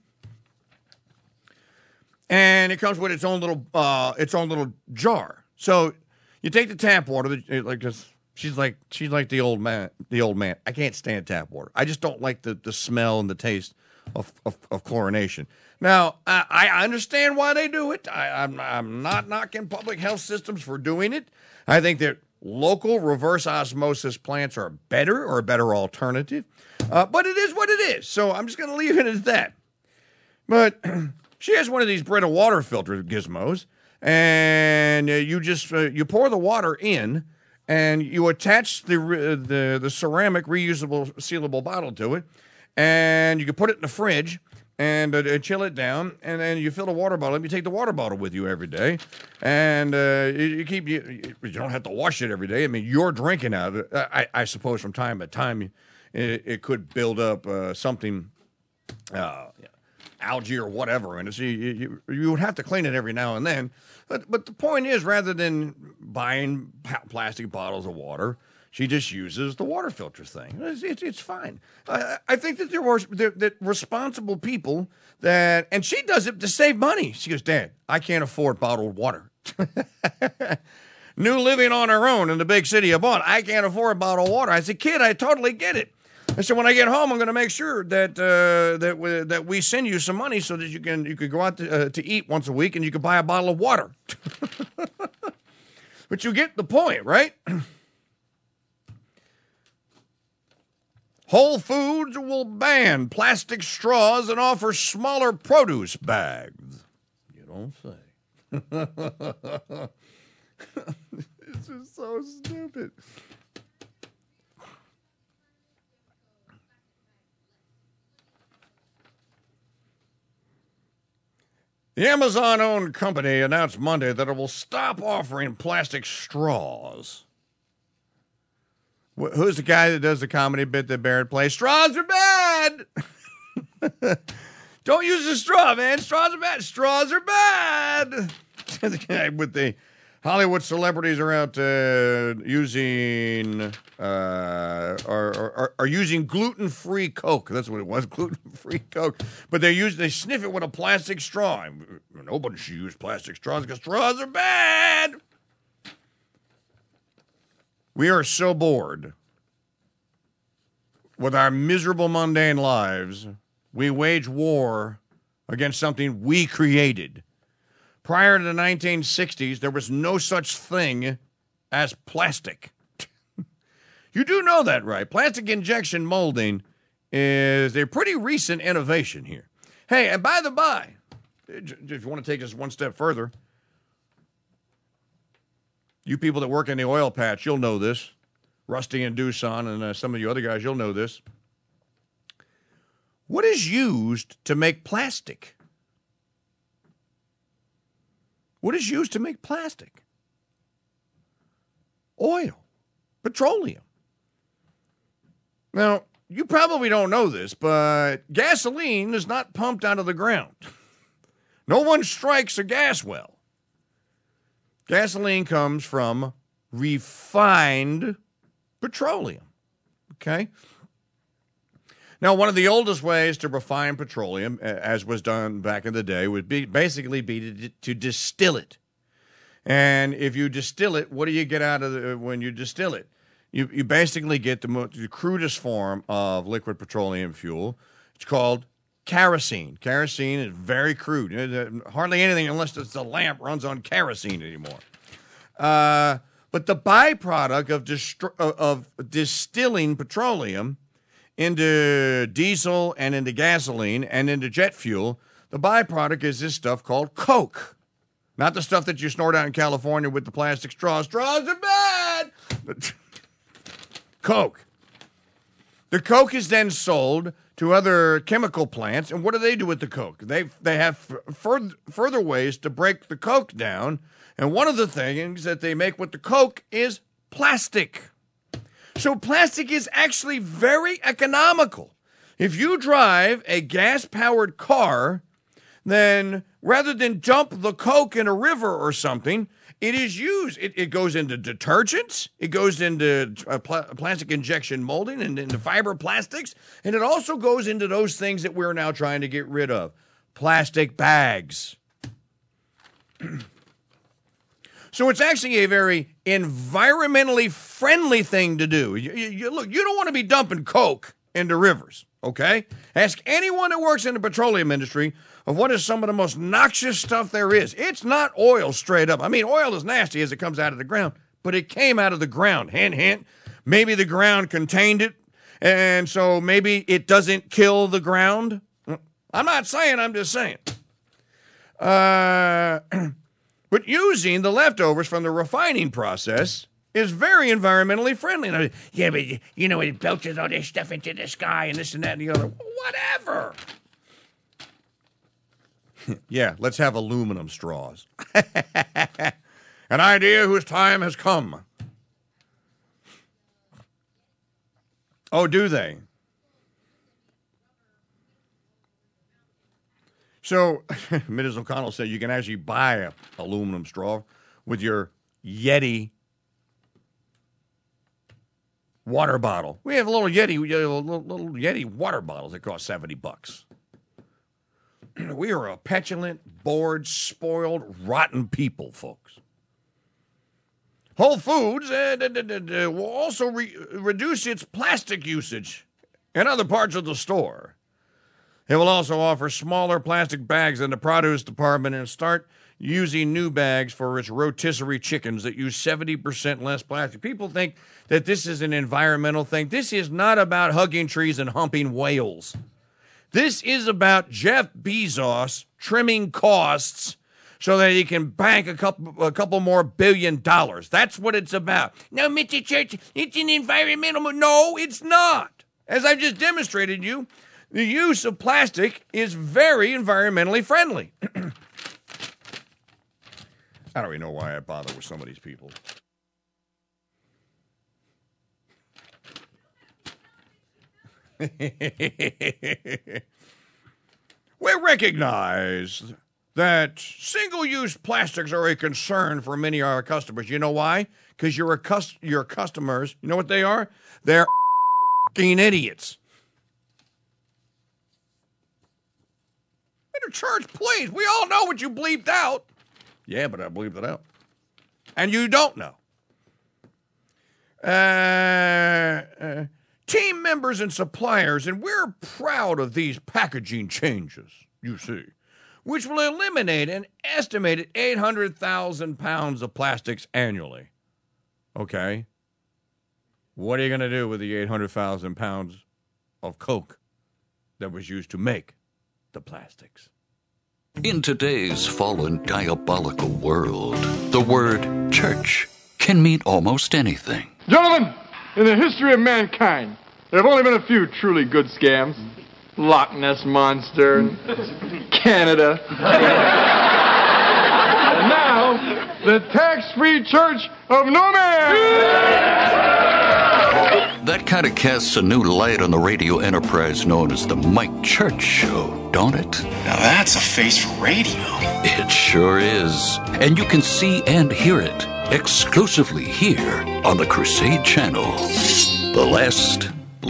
And it comes with its own little jar. So you take the tap water, she's like the old man. I can't stand tap water. I just don't like the smell and the taste of chlorination. Now, I understand why they do it. I'm not knocking public health systems for doing it. I think that local reverse osmosis plants are a better alternative. But it is what it is. So I'm just going to leave it at that. But she has one of these Brita water filter gizmos. And you pour the water in, and you attach the ceramic reusable sealable bottle to it, and you can put it in the fridge and chill it down, and then you fill the water bottle up. You take the water bottle with you every day, and you don't have to wash it every day. I mean, you're drinking out of it. I suppose from time to time it could build up something algae or whatever in it. So you would have to clean it every now and then. But the point is, rather than buying plastic bottles of water, she just uses the water filter thing. It's fine. I think that there were that responsible people and she does it to save money. She goes, Dad, I can't afford bottled water. New living on her own in the big city of Bonn. I can't afford bottled water. I said, kid, I totally get it. I said, when I get home, I'm going to make sure that we send you some money so that you could go out to eat once a week and you can buy a bottle of water. But you get the point, right? Whole Foods will ban plastic straws and offer smaller produce bags. You don't say. This is so stupid. The Amazon-owned company announced Monday that it will stop offering plastic straws. Who's the guy that does the comedy bit that Barrett plays? Straws are bad! Don't use a straw, man. Straws are bad. Straws are bad! The guy with the Hollywood celebrities are out using are using gluten-free Coke. That's what it was, gluten-free Coke. But they sniff it with a plastic straw. Nobody should use plastic straws because straws are bad. We are so bored with our miserable, mundane lives. We wage war against something we created. Prior to the 1960s, there was no such thing as plastic. You do know that, right? Plastic injection molding is a pretty recent innovation here. Hey, and by the by, if you want to take this one step further, you people that work in the oil patch, you'll know this. Rusty and Doosan and some of you other guys, you'll know this. What is used to make plastic? What is used to make plastic? Oil, petroleum. Now, you probably don't know this, but gasoline is not pumped out of the ground. No one strikes a gas well. Gasoline comes from refined petroleum. Okay? Now, one of the oldest ways to refine petroleum, as was done back in the day, would be to distill it. And if you distill it, what do you get out of when you distill it? You basically get the crudest form of liquid petroleum fuel. It's called kerosene. Kerosene is very crude. Hardly anything, unless it's a lamp, runs on kerosene anymore. But the byproduct of distilling petroleum into diesel and into gasoline and into jet fuel, the byproduct is this stuff called Coke. Not the stuff that you snort out in California with the plastic straws. Straws are bad! But Coke. The Coke is then sold to other chemical plants, and what do they do with the Coke? They have further ways to break the Coke down, and one of the things that they make with the Coke is plastic. So plastic is actually very economical. If you drive a gas-powered car, then rather than dump the Coke in a river or something, it is used. It goes into detergents. It goes into plastic injection molding and into fiber plastics. And it also goes into those things that we're now trying to get rid of. Plastic bags. So it's actually a very environmentally friendly thing to do. Look, you don't want to be dumping Coke into rivers, okay? Ask anyone that works in the petroleum industry of what is some of the most noxious stuff there is. It's not oil straight up. I mean, oil is nasty as it comes out of the ground, but it came out of the ground. Hint, hint. Maybe the ground contained it, and so maybe it doesn't kill the ground. I'm not saying, I'm just saying. But using the leftovers from the refining process is very environmentally friendly. Yeah, but you know, it belches all this stuff into the sky and this and that and the other. Whatever. Yeah, let's have aluminum straws. An idea whose time has come. Oh, do they? So, Ms. O'Connell said you can actually buy a aluminum straw with your Yeti water bottle. We have a little Yeti water bottles that cost $70. We are a petulant, bored, spoiled, rotten people, folks. Whole Foods will also reduce its plastic usage in other parts of the store. It will also offer smaller plastic bags in the produce department and start using new bags for its rotisserie chickens that use 70% less plastic. People think that this is an environmental thing. This is not about hugging trees and humping whales. This is about Jeff Bezos trimming costs so that he can bank a couple more $1 billion. That's what it's about. No, Mr. Church, it's an environmental... No, it's not. As I've just demonstrated you, the use of plastic is very environmentally friendly. I don't even know why I bother with some of these people. We recognize that single-use plastics are a concern for many of our customers. You know why? Because your customers, you know what they are? They're f***ing idiots. Better church, please. We all know what you bleeped out. Yeah, but I bleeped it out. And you don't know. Team members and suppliers, and we're proud of these packaging changes, you see, which will eliminate an estimated 800,000 pounds of plastics annually. Okay? What are you going to do with the 800,000 pounds of Coke that was used to make the plastics? In today's fallen, diabolical world, the word church can mean almost anything. Gentlemen, in the history of mankind, there have only been a few truly good scams. Loch Ness Monster, Canada. And now, the tax-free Church of No Man! That kind of casts a new light on the radio enterprise known as the Mike Church Show, don't it? Now that's a face for radio. It sure is. And you can see and hear it exclusively here on the Crusade Channel, the last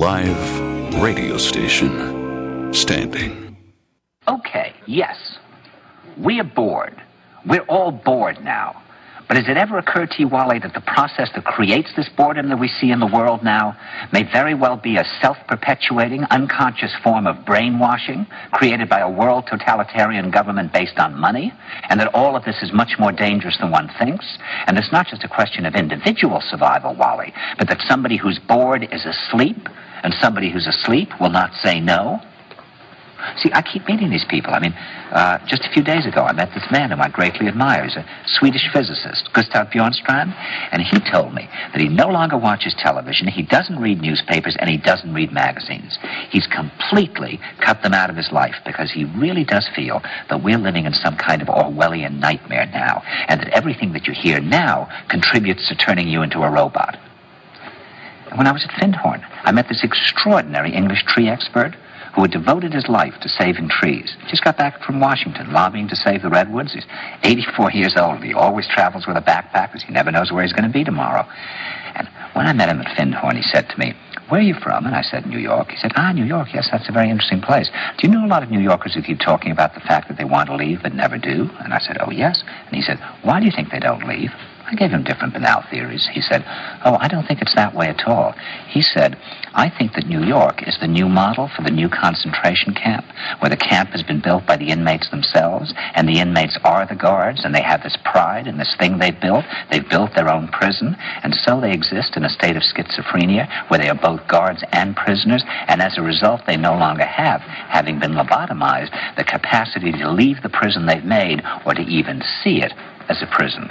live radio station standing. Okay, yes. We are bored. We're all bored now. But has it ever occurred to you, Wally, that the process that creates this boredom that we see in the world now may very well be a self-perpetuating, unconscious form of brainwashing created by a world totalitarian government based on money, and that all of this is much more dangerous than one thinks, and it's not just a question of individual survival, Wally, but that somebody who's bored is asleep, and somebody who's asleep will not say no? See, I keep meeting these people. I mean, just a few days ago, I met this man whom I greatly admire. He's a Swedish physicist, Gustav Bjornstrand, and he told me that he no longer watches television, he doesn't read newspapers, and he doesn't read magazines. He's completely cut them out of his life because he really does feel that we're living in some kind of Orwellian nightmare now, and that everything that you hear now contributes to turning you into a robot. And when I was at Findhorn, I met this extraordinary English tree expert who had devoted his life to saving trees. He just got back from Washington, lobbying to save the redwoods. He's 84 years old. He always travels with a backpack because he never knows where he's going to be tomorrow. And when I met him at Findhorn, he said to me, "Where are you from?" And I said, "New York." He said, "New York, yes, that's a very interesting place. Do you know a lot of New Yorkers who keep talking about the fact that they want to leave but never do?" And I said, "Oh, yes." And he said, "Why do you think they don't leave?" I gave him different banal theories. He said, "Oh, I don't think it's that way at all." He said, "I think that New York is the new model for the new concentration camp, where the camp has been built by the inmates themselves, and the inmates are the guards, and they have this pride in this thing they've built. They've built their own prison, and so they exist in a state of schizophrenia, where they are both guards and prisoners, and as a result, they no longer have, having been lobotomized, the capacity to leave the prison they've made, or to even see it as a prison."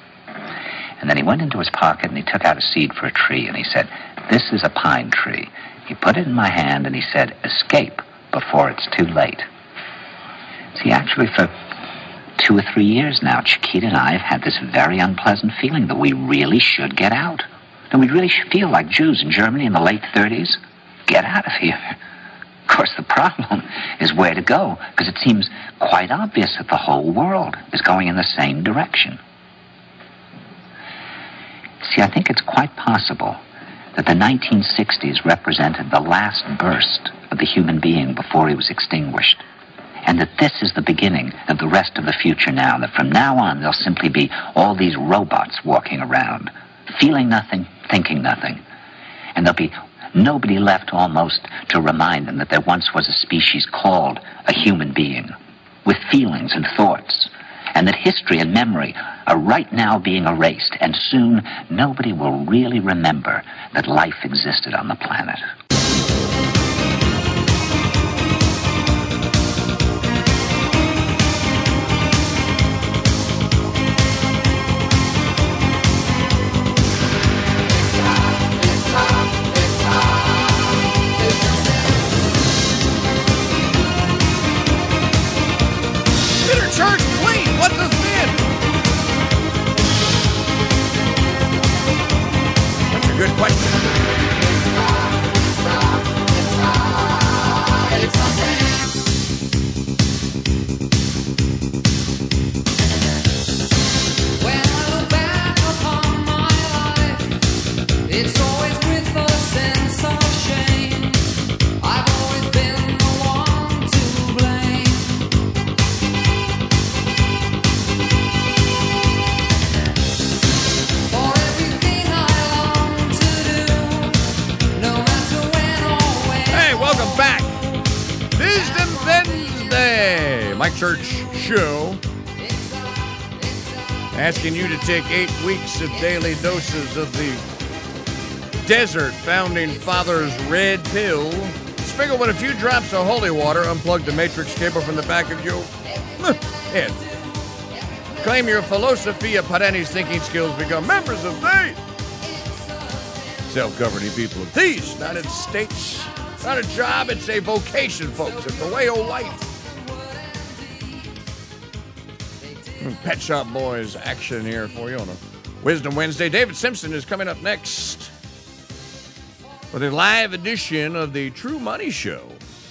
And then he went into his pocket and he took out a seed for a tree and he said, "This is a pine tree." He put it in my hand and he said, "Escape before it's too late." See, actually for 2 or 3 years now, Chiquita and I have had this very unpleasant feeling that we really should get out. And we really should feel like Jews in Germany in the late 30s. Get out of here. Of course, the problem is where to go, because it seems quite obvious that the whole world is going in the same direction. See, I think it's quite possible that the 1960s represented the last burst of the human being before he was extinguished, and that this is the beginning of the rest of the future now, that from now on there'll simply be all these robots walking around, feeling nothing, thinking nothing, and there'll be nobody left almost to remind them that there once was a species called a human being, with feelings and thoughts, and that history and memory are right now being erased, and soon nobody will really remember that life existed on the planet. Show, asking you to take 8 weeks of daily doses of the Desert Founding Fathers Red Pill, sprinkle with a few drops of holy water, unplug the matrix cable from the back of your head. Claim your philosophy of Padani's thinking skills, become members of the self-governing people of these United States. It's not a job, it's a vocation, folks. It's a way of life. Pet Shop Boys action here for you on a Wisdom Wednesday. David Simpson is coming up next with a live edition of the True Money Show.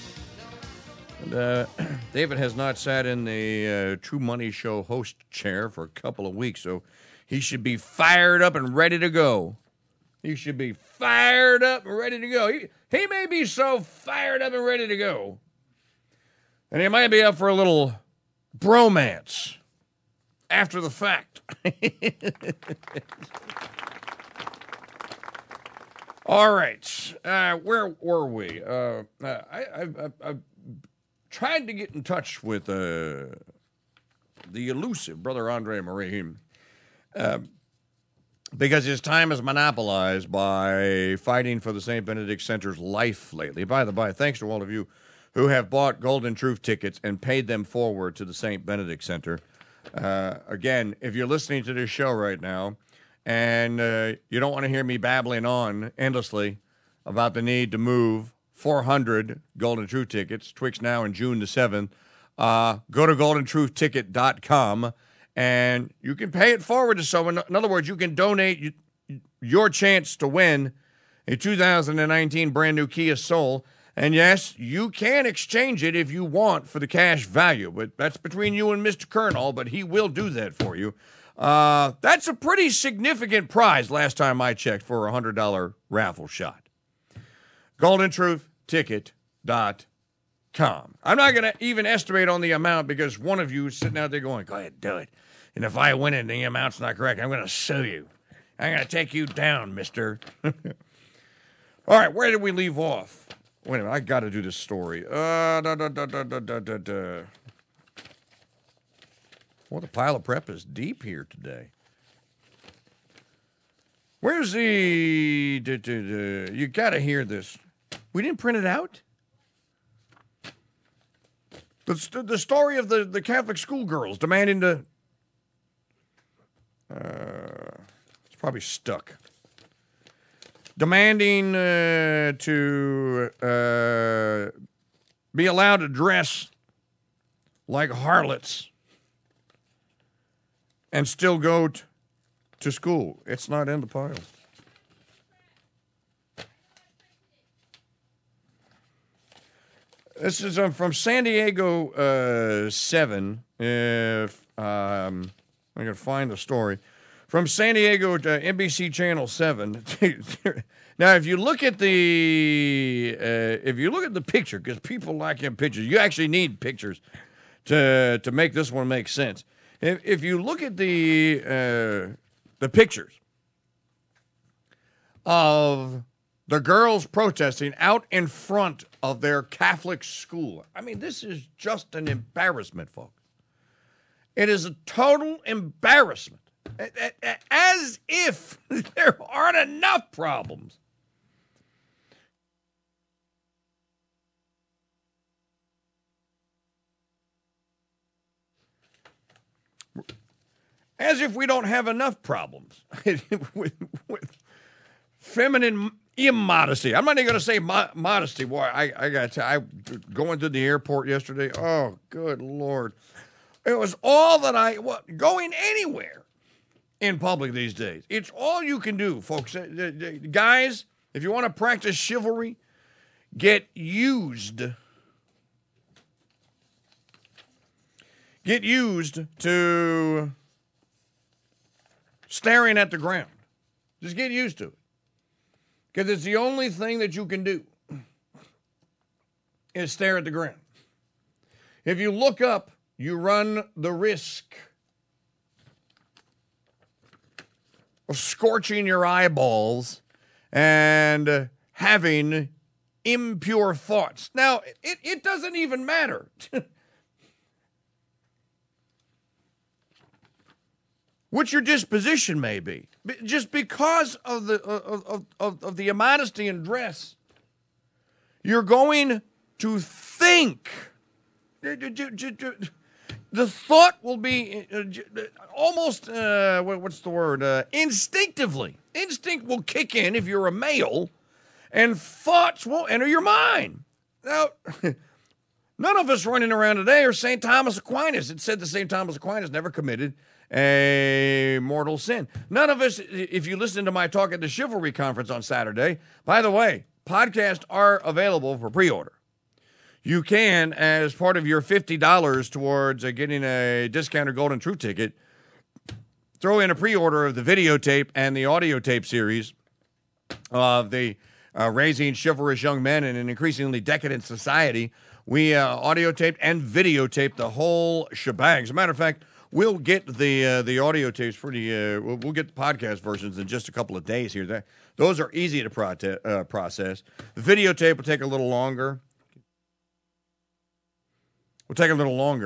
And, David has not sat in the True Money Show host chair for a couple of weeks, so he should be fired up and ready to go. He should be fired up and ready to go. He may be so fired up and ready to go, and he might be up for a little bromance after the fact. All right. Where were we? I tried to get in touch with the elusive Brother Andre Marie because his time is monopolized by fighting for the St. Benedict Center's life lately. By the by, thanks to all of you who have bought Golden Truth tickets and paid them forward to the St. Benedict Center. Again, if you're listening to this show right now and you don't want to hear me babbling on endlessly about the need to move 400 Golden Truth tickets, Twix Now in June the 7th, go to goldentruthticket.com and you can pay it forward to someone. In other words, you can donate your chance to win a 2019 brand new Kia Soul. And yes, you can exchange it if you want for the cash value, but that's between you and Mr. Colonel, but he will do that for you. That's a pretty significant prize last time I checked for a $100 raffle shot. GoldenTruthTicket.com. I'm not going to even estimate on the amount because one of you is sitting out there going, go ahead, do it. And if I win it and the amount's not correct, I'm going to sue you. I'm going to take you down, mister. All right, where did we leave off? Wait a minute, I got to do this story. Well, the pile of prep is deep here today. Where's the... You got to hear this. We didn't print it out? The story of the Catholic schoolgirls demanding to... it's probably stuck. Demanding to be allowed to dress like harlots and still go to school. It's not in the pile. This is from San Diego 7. If I can find the story. From San Diego to NBC Channel 7. Now, if you look at the picture, because people like in pictures, you actually need pictures to make this one make sense. If you look at the pictures of the girls protesting out in front of their Catholic school, I mean, this is just an embarrassment, folks. It is a total embarrassment. As if there aren't enough problems. As if we don't have enough problems with feminine immodesty. I'm not even going to say modesty. Boy, I got to tell you, going to the airport yesterday. Oh, good Lord. It was all that going anywhere in public these days. It's all you can do, folks. Guys, if you want to practice chivalry, get used. Get used to staring at the ground. Just get used to it. Because it's the only thing that you can do is stare at the ground. If you look up, you run the risk of scorching your eyeballs and having impure thoughts. Now, it doesn't even matter. What your disposition may be. Just because of the immodesty in dress, you're going to think. The thought will be almost, what's the word? Instinctively. Instinct will kick in if you're a male, and thoughts will enter your mind. Now, none of us running around today are St. Thomas Aquinas. It said that St. Thomas Aquinas never committed a mortal sin. None of us, if you listen to my talk at the Chivalry Conference on Saturday, by the way, podcasts are available for pre-order. You can, as part of your $50 towards getting a discounted Golden Truth ticket, throw in a pre-order of the videotape and the audio tape series of the Raising Chivalrous Young Men in an Increasingly Decadent Society. We audio taped and videotaped the whole shebang. As a matter of fact, we'll get the audio tapes we'll get the podcast versions in just a couple of days here. Those are easy to process. The videotape will take a little longer. But you're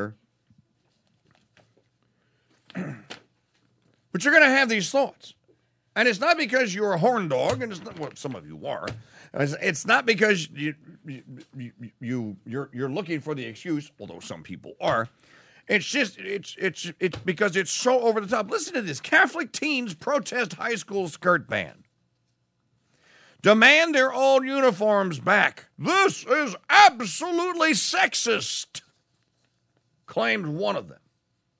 going to have these thoughts. And it's not because you're a horn dog, and it's not what some of you are. It's not because you're looking for the excuse, although some people are. It's just it's because it's so over the top. Listen to this. Catholic teens protest high school skirt ban. Demand their old uniforms back. This is absolutely sexist, claimed one of them.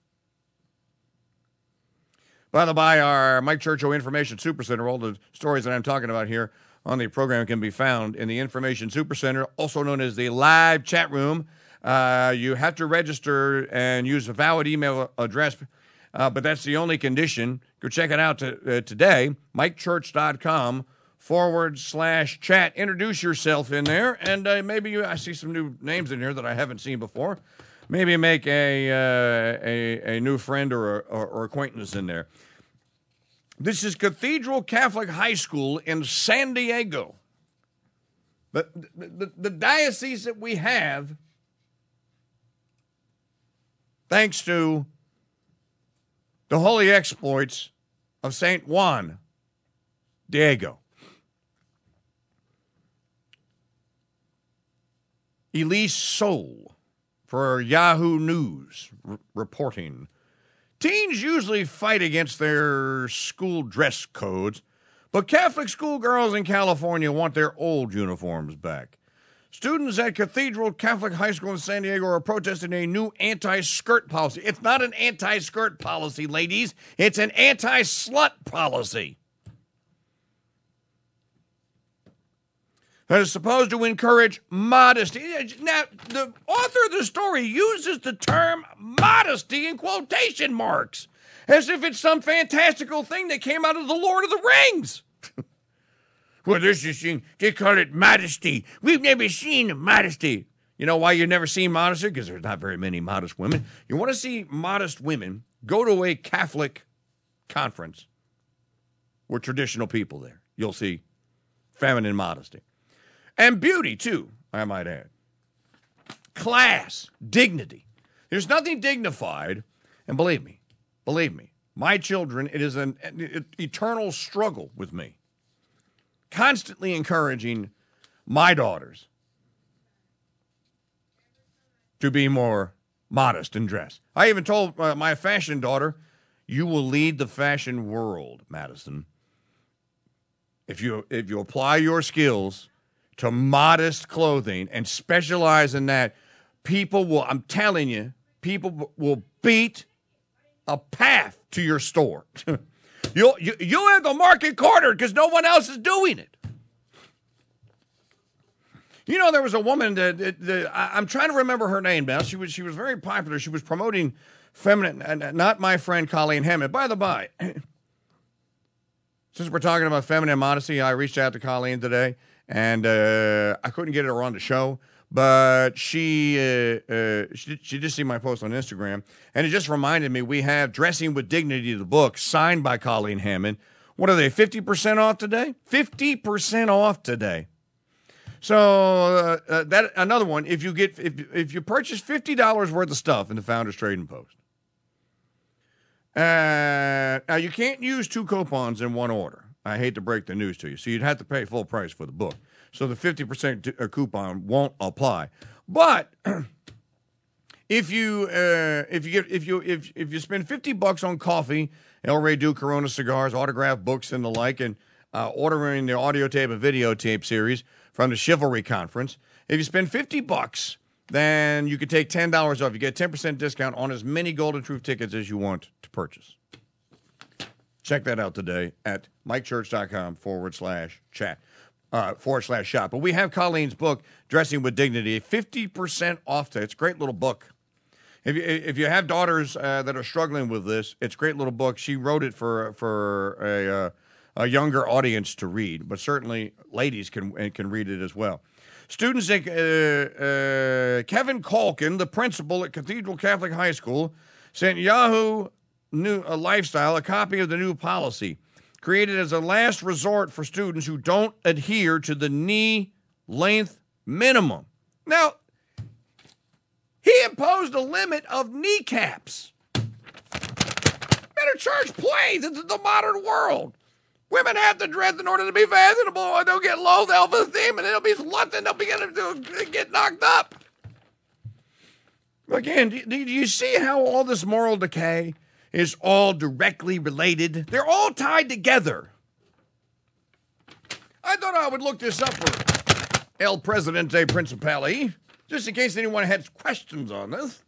By the by, our Mike Churchill Information Supercenter, all the stories that I'm talking about here on the program can be found in the Information Supercenter, also known as the live chat room. You have to register and use a valid email address, but that's the only condition. Go check it out today, MikeChurch.com/chat. Introduce yourself in there, and maybe I see some new names in here that I haven't seen before. Maybe make a new friend or acquaintance in there. This is Cathedral Catholic High School in San Diego. But the diocese that we have, thanks to the holy exploits of St. Juan Diego. Elise Soul for Yahoo News reporting. Teens usually fight against their school dress codes, but Catholic schoolgirls in California want their old uniforms back. Students at Cathedral Catholic High School in San Diego are protesting a new anti-skirt policy. It's not an anti-skirt policy, ladies. It's an anti-slut policy. that is supposed to encourage modesty. Now, the author of the story uses the term modesty in quotation marks, as if it's some fantastical thing that came out of the Lord of the Rings. Well, this is, they call it modesty. We've never seen modesty. You know why you've never seen modesty? Because there's not very many modest women. You want to see modest women, go to a Catholic conference with traditional people there. You'll see feminine modesty. And beauty, too, I might add. Class, dignity. There's nothing dignified, and believe me, my children, it is an eternal struggle with me. Constantly encouraging my daughters to be more modest in dress. I even told my fashion daughter, you will lead the fashion world, Madison. If you apply your skills to modest clothing and specialize in that, I'm telling you, people will beat a path to your store. You'll have the market cornered because no one else is doing it. You know, there was a woman that I'm trying to remember her name now. She was very popular. She was promoting feminine, not my friend Colleen Hammond. By the by, since we're talking about feminine modesty, I reached out to Colleen today, and I couldn't get her on the show, but she did see my post on Instagram, and it just reminded me we have Dressing with Dignity, the book, signed by Colleen Hammond. What are they, 50% off today? 50% off today. So that another one. If you purchase $50 worth of stuff in the Founders Trading Post, now you can't use 2 coupons in one order. I hate to break the news to you, so you'd have to pay full price for the book. So the 50% coupon won't apply. But if you spend $50 on coffee, El Rey Do Corona cigars, autographed books, and the like, and ordering the audio tape and videotape series from the Chivalry Conference. If you spend $50, then you could take $10 off. You get a 10% discount on as many Golden Truth tickets as you want to purchase. Check that out today at mikechurch.com/chat, /shop. But we have Colleen's book, Dressing with Dignity, 50% off today. It's a great little book. If you have daughters that are struggling with this, it's a great little book. She wrote it for a younger audience to read, but certainly ladies can read it as well. Students, Kevin Culkin, the principal at Cathedral Catholic High School, sent Yahoo Lifestyle a copy of the new policy, created as a last resort for students who don't adhere to the knee length minimum. Now, he imposed a limit of kneecaps. Better church play. This is the modern world. Women have to dress in order to be fashionable, or they'll get low self-esteem, and they'll be sluts, and they'll begin to get knocked up. Again, do you see how all this moral decay is all directly related? They're all tied together. I thought I would look this up for El Presidente Principale, just in case anyone had questions on this.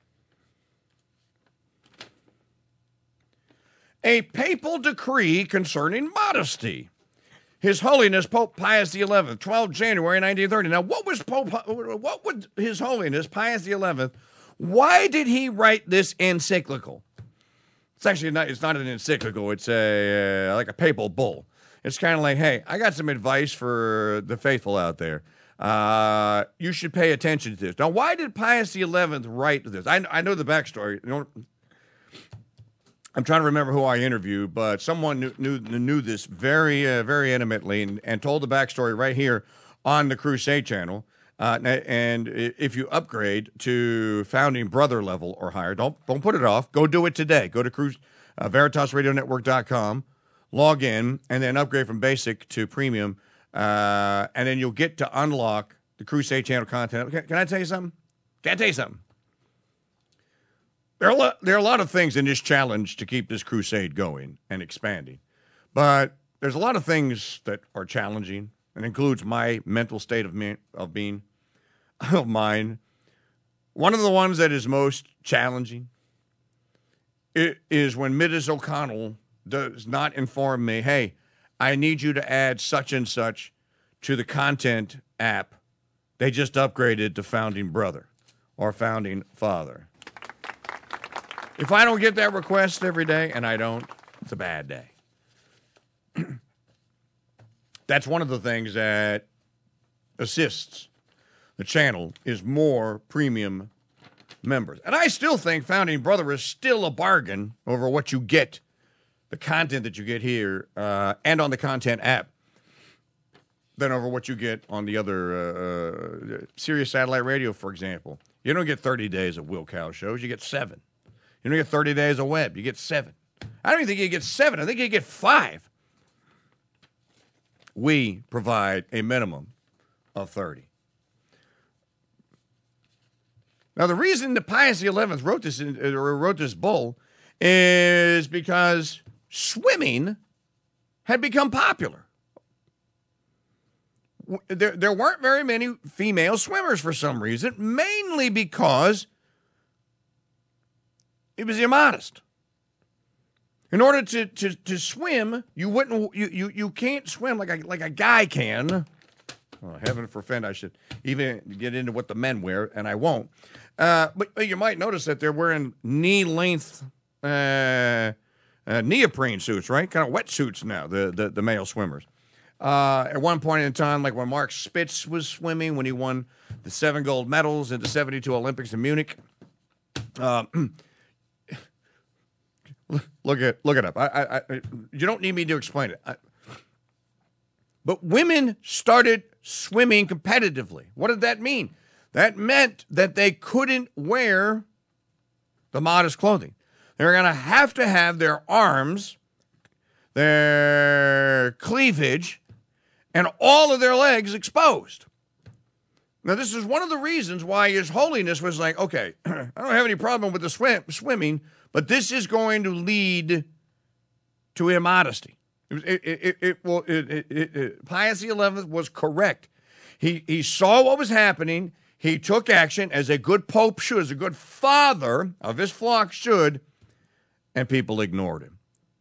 A papal decree concerning modesty. His Holiness Pope Pius XI, 12 January 1930. Now, what would His Holiness Pius XI, why did he write this encyclical? It's actually not. It's not an encyclical. It's like a papal bull. It's kind of like, hey, I got some advice for the faithful out there. You should pay attention to this. Now, why did Pius XI write this? I know the backstory. You know, I'm trying to remember who I interviewed, but someone knew this very, very intimately and told the backstory right here on the Crusade channel. And if you upgrade to founding brother level or higher, don't put it off. Go do it today. Go to VeritasRadioNetwork.com, log in, and then upgrade from basic to premium, and then you'll get to unlock the Crusade channel content. Can I tell you something? Can I tell you something? There are a lot of things in this challenge to keep this crusade going and expanding. But there's a lot of things that are challenging, and includes my mental state of mind. One of the ones that is most challenging is when Mrs. O'Connell does not inform me, hey, I need you to add such and such to the content app. They just upgraded to Founding Brother or Founding Father. If I don't get that request every day, and I don't, it's a bad day. That's one of the things that assists the channel is more premium members. And I still think Founding Brother is still a bargain over what you get, the content that you get here and on the content app, than over what you get on the other Sirius Satellite Radio, for example. You don't get 30 days of Will Cow shows. You get 7. You don't get 30 days of web. You get 7. I don't even think you get 7. I think you get 5. We provide a minimum of 30. Now, the reason that Pius XI wrote this bull is because swimming had become popular. There weren't very many female swimmers for some reason, mainly because it was immodest. In order to swim, you can't swim like a guy can. Oh, heaven forfend, I should even get into what the men wear, and I won't. But you might notice that they're wearing knee-length neoprene suits, right? Kind of wetsuits now, the male swimmers. At one point in time, like when Mark Spitz was swimming, when he won the 7 gold medals at the 72 Olympics in Munich. Look it up. You don't need me to explain it. But women started swimming competitively. What did that mean? That meant that they couldn't wear the modest clothing. They were going to have their arms, their cleavage, and all of their legs exposed. Now, this is one of the reasons why His Holiness was like, okay, I don't have any problem with the swimming, but this is going to lead to immodesty. Pius XI was correct. He saw what was happening. He took action as a good pope should, as a good father of his flock should, and people ignored him.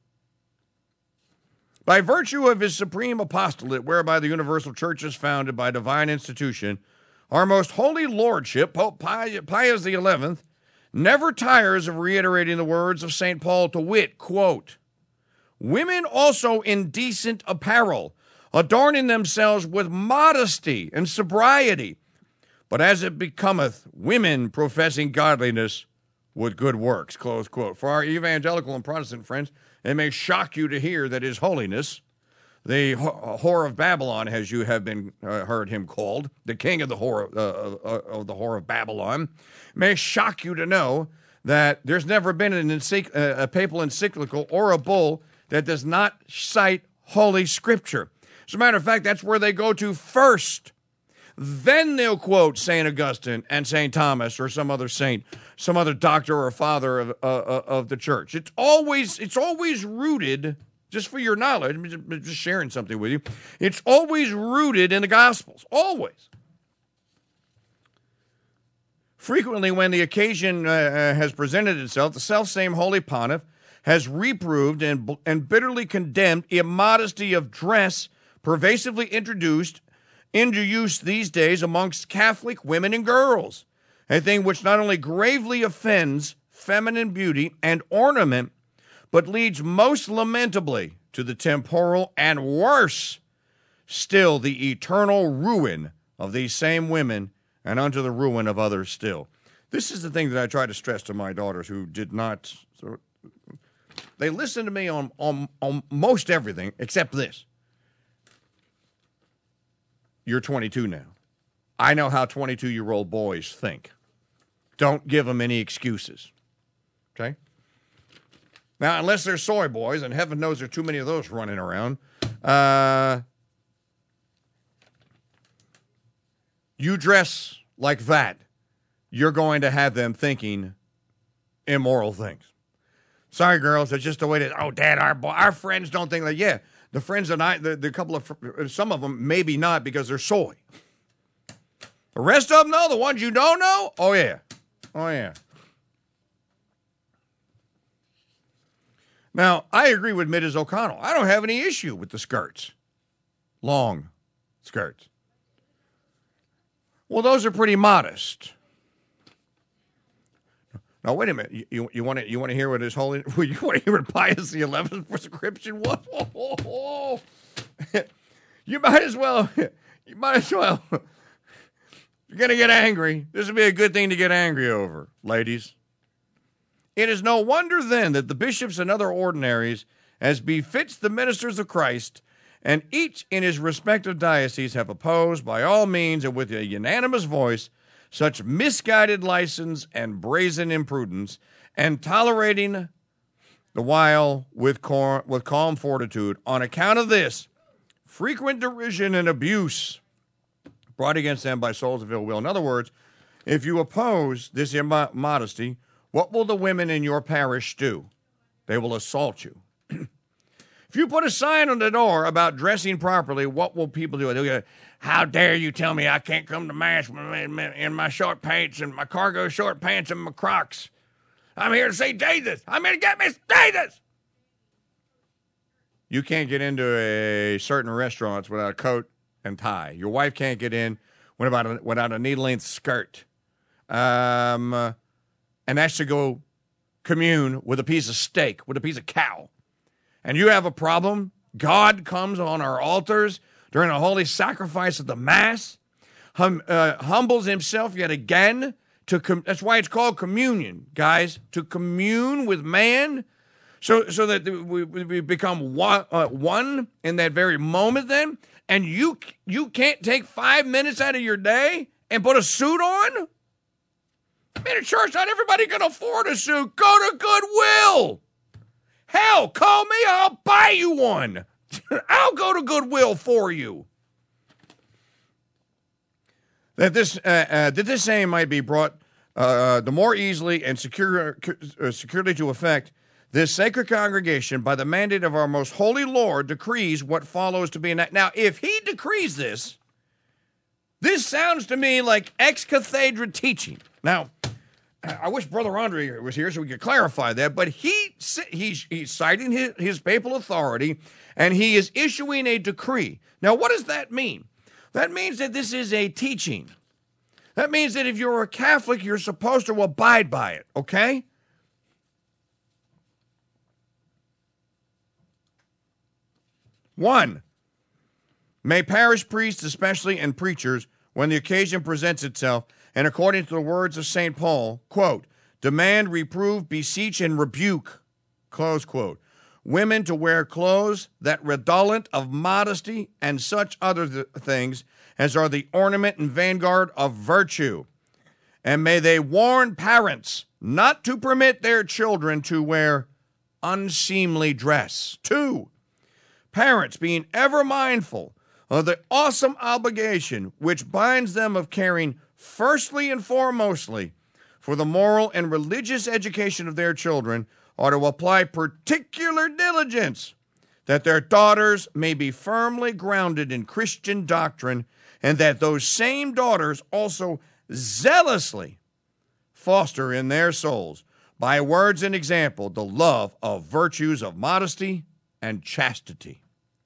By virtue of his supreme apostolate, whereby the universal church is founded by divine institution, our most holy lordship, Pope Pius XI, never tires of reiterating the words of St. Paul, to wit, quote, women also in decent apparel, adorning themselves with modesty and sobriety, but as it becometh women professing godliness with good works, close quote. For our evangelical and Protestant friends, it may shock you to hear that His Holiness, the whore of Babylon, as you have been heard him called, the king of the whore of Babylon, may shock you to know that there's never been a papal encyclical or a bull that does not cite Holy Scripture. As a matter of fact, that's where they go to first. Then they'll quote St. Augustine and St. Thomas or some other saint, some other doctor or father of the church. It's always rooted, just for your knowledge, I'm just sharing something with you, it's always rooted in the Gospels, always. Frequently, when the occasion has presented itself, the selfsame Holy Pontiff has reproved and bitterly condemned immodesty of dress pervasively introduced into use these days amongst Catholic women and girls, a thing which not only gravely offends feminine beauty and ornament, but leads most lamentably to the temporal and worse still the eternal ruin of these same women and unto the ruin of others still. This is the thing that I try to stress to my daughters who did not. They listen to me on most everything except this. You're 22 now. I know how 22-year-old boys think. Don't give them any excuses. Okay? Now, unless they're soy boys, and heaven knows there are too many of those running around, you dress like that, you're going to have them thinking immoral things. Sorry, girls, that's just the way it is. Oh, Dad, our friends don't think like, yeah. The friends and the couple of, some of them, maybe not because they're soy. The rest of them, though, the ones you don't know, oh, yeah. Oh, yeah. Now, I agree with Mrs. O'Connell. I don't have any issue with the skirts. Long, skirts. Well, those are pretty modest. Now, wait a minute. You want to hear what his holy? You want to hear what Pius the 11th prescription was? You might as well. You might as well. You're gonna get angry. This would be a good thing to get angry over, ladies. It is no wonder then that the bishops and other ordinaries, as befits the ministers of Christ, and each in his respective diocese, have opposed by all means and with a unanimous voice such misguided license and brazen imprudence, and tolerating the while with calm fortitude, on account of this frequent derision and abuse brought against them by souls of ill will. In other words, if you oppose this immodesty, what will the women in your parish do? They will assault you. If you put a sign on the door about dressing properly, what will people do? They'll go, how dare you tell me I can't come to Mass in my short pants and my cargo short pants and my Crocs? I'm here to see Jesus. I'm here to get Miss Jesus. You can't get into a certain restaurants without a coat and tie. Your wife can't get in without a knee-length skirt. And that's to go commune with a piece of steak, with a piece of cow. And you have a problem. God comes on our altars during a holy sacrifice of the Mass, humbles himself yet again. That's why it's called communion, guys, to commune with man, so that we become one in that very moment then. And you can't take 5 minutes out of your day and put a suit on? In a church, not everybody can afford a suit. Go to Goodwill. Hell, call me, I'll buy you one. I'll go to Goodwill for you. That this aim might be brought the more easily and securely to effect, this sacred congregation, by the mandate of our most holy Lord, decrees what follows to be enacted. Now, if he decrees this sounds to me like ex cathedra teaching. Now, I wish Brother Andre was here so we could clarify that, but he's citing his papal authority, and he is issuing a decree. Now, what does that mean? That means that this is a teaching. That means that if you're a Catholic, you're supposed to abide by it, okay? One, may parish priests especially and preachers, when the occasion presents itself, and according to the words of St. Paul, quote, demand, reprove, beseech, and rebuke, close quote, women to wear clothes that redolent of modesty and such other things as are the ornament and vanguard of virtue. And may they warn parents not to permit their children to wear unseemly dress. 2, parents being ever mindful of the awesome obligation which binds them of caring firstly and foremostly for the moral and religious education of their children, are to apply particular diligence that their daughters may be firmly grounded in Christian doctrine, and that those same daughters also zealously foster in their souls, by words and example, the love of virtues of modesty and chastity.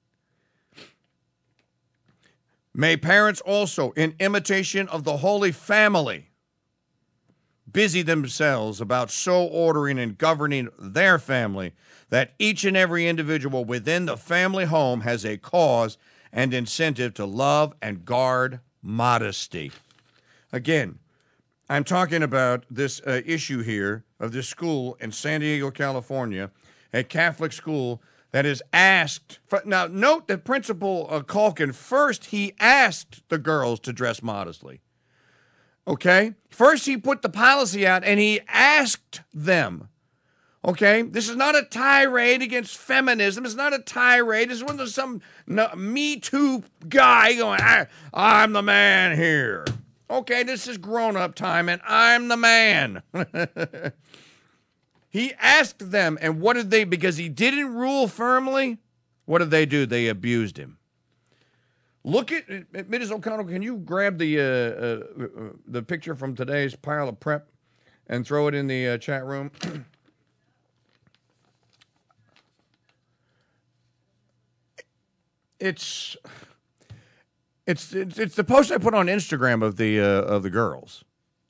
May parents also, in imitation of the Holy Family, busy themselves about so ordering and governing their family that each and every individual within the family home has a cause and incentive to love and guard modesty. Again, I'm talking about this issue here of this school in San Diego, California, a Catholic school that is asked. Now, note that Principal Culkin, first he asked the girls to dress modestly. Okay? First he put the policy out and he asked them. Okay? This is not a tirade against feminism. It's not a tirade. This wasn't some Me Too guy going, I'm the man here. Okay, this is grown-up time and I'm the man. He asked them, and what did they, because he didn't rule firmly, what did they do? They abused him. Look at, Ms. O'Connell, can you grab the picture from today's pile of prep and throw it in the chat room? It's the post I put on Instagram of the girls.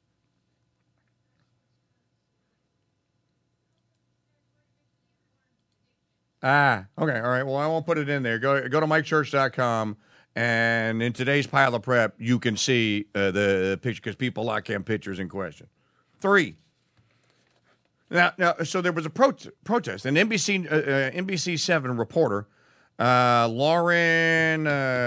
Okay, all right. Well, I won't put it in there. Go to MikeChurch.com, and in today's pile of prep, you can see the picture because people lock in pictures in question. 3. Now, so there was a protest, and NBC 7 reporter Lauren.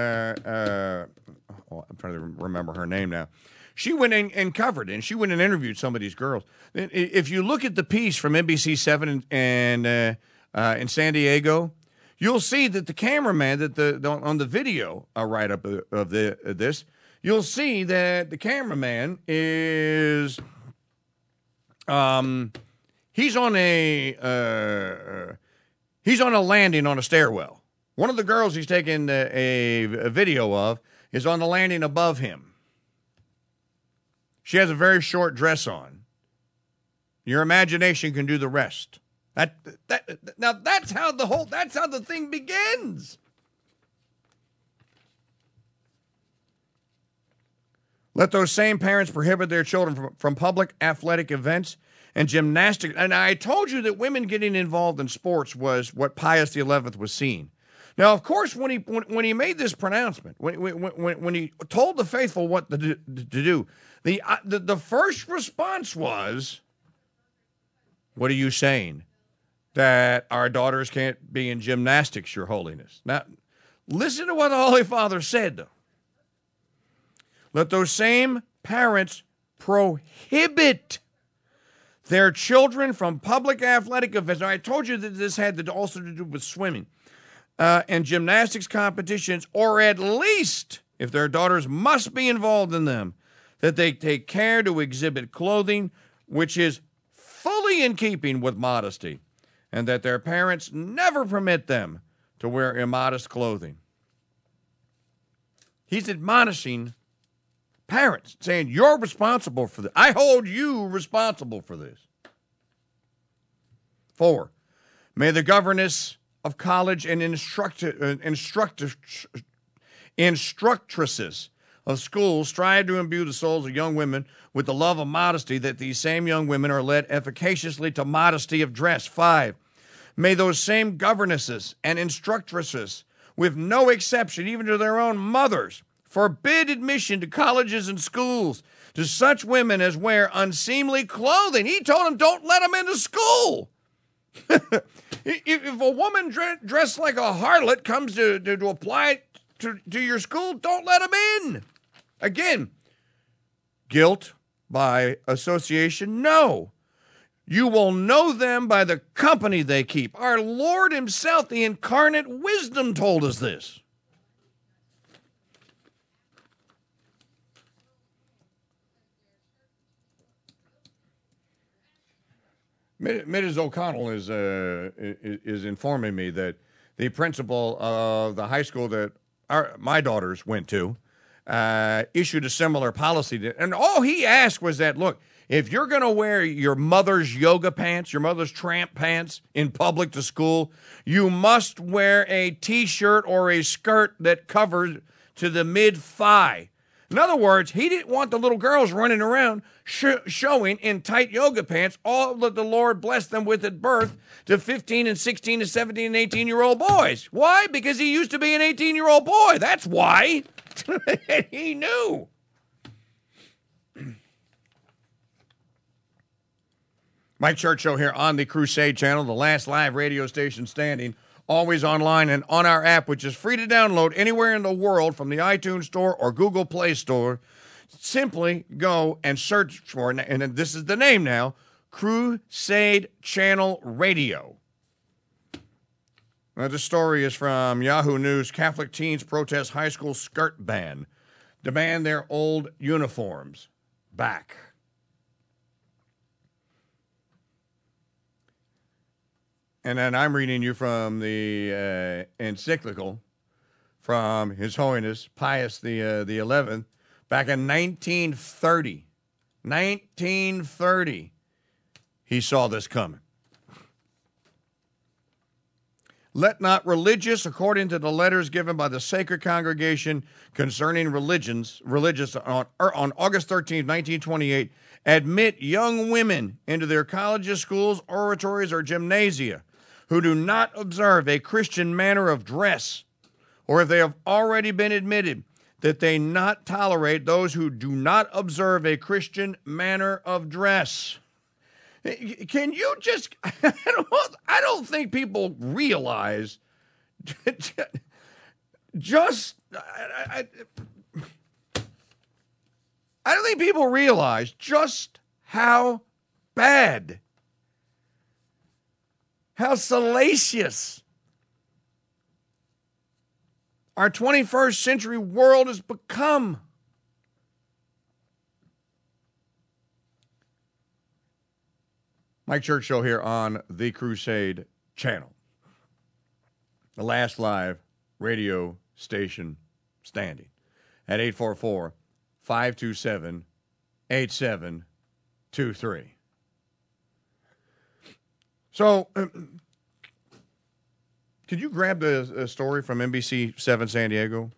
I'm trying to remember her name now. She went in and covered, and she went and interviewed some of these girls. If you look at the piece from NBC 7 and in San Diego, you'll see that the cameraman on the video write-up of this, you'll see that the cameraman is he's on a landing on a stairwell. One of the girls he's taking a video of is on the landing above him. She has a very short dress on. Your imagination can do the rest. Now that's how the thing begins. Let those same parents prohibit their children from public athletic events and gymnastics. And I told you that women getting involved in sports was what Pius XI was seeing. Now, of course, when he made this pronouncement, when he told the faithful what to do, the first response was, "What are you saying? That our daughters can't be in gymnastics, Your Holiness?" Now, listen to what the Holy Father said, though. Let those same parents prohibit their children from public athletic events. Now, I told you that this had also to do with swimming and gymnastics competitions, or at least, if their daughters must be involved in them, that they take care to exhibit clothing which is fully in keeping with modesty, and that their parents never permit them to wear immodest clothing. He's admonishing parents, saying, you're responsible for this. I hold you responsible for this. 4, may the governess of college and instructresses of schools strive to imbue the souls of young women with the love of modesty, that these same young women are led efficaciously to modesty of dress. 5, may those same governesses and instructresses, with no exception, even to their own mothers, forbid admission to colleges and schools to such women as wear unseemly clothing. He told them, don't let them into school. If a woman dressed like a harlot comes to apply to your school, don't let them in. Again, guilt by association? No. You will know them by the company they keep. Our Lord himself, the incarnate wisdom, told us this. Mrs. O'Connell is informing me that the principal of the high school that my daughters went to issued a similar policy. And all he asked was that, look, if you're going to wear your mother's yoga pants, your mother's tramp pants in public to school, you must wear a T-shirt or a skirt that covers to the mid-thigh. In other words, he didn't want the little girls running around showing in tight yoga pants all that the Lord blessed them with at birth to 15 and 16 and 17 and 18-year-old boys. Why? Because he used to be an 18-year-old boy. That's why. He knew. Mike Church Show here on the Crusade Channel, the last live radio station standing. Always online and on our app, which is free to download anywhere in the world from the iTunes Store or Google Play Store. Simply go and search for, and this is the name now, Crusade Channel Radio. Now, this story is from Yahoo News. Catholic teens protest high school skirt ban, demand their old uniforms back. And then I'm reading you from the encyclical from His Holiness Pius the 11th, back in 1930. 1930, he saw this coming. Let not religious, according to the letters given by the Sacred Congregation concerning religious on August 13, 1928, admit young women into their colleges, schools, oratories, or gymnasia who do not observe a Christian manner of dress, or if they have already been admitted, that they not tolerate those who do not observe a Christian manner of dress. Can you just, I don't think people realize just, I don't think people realize just how bad, how salacious our 21st century world has become. Mike Church Show here on the Crusade Channel, the last live radio station standing at 844-527-8723. So, could you grab the story from NBC 7 San Diego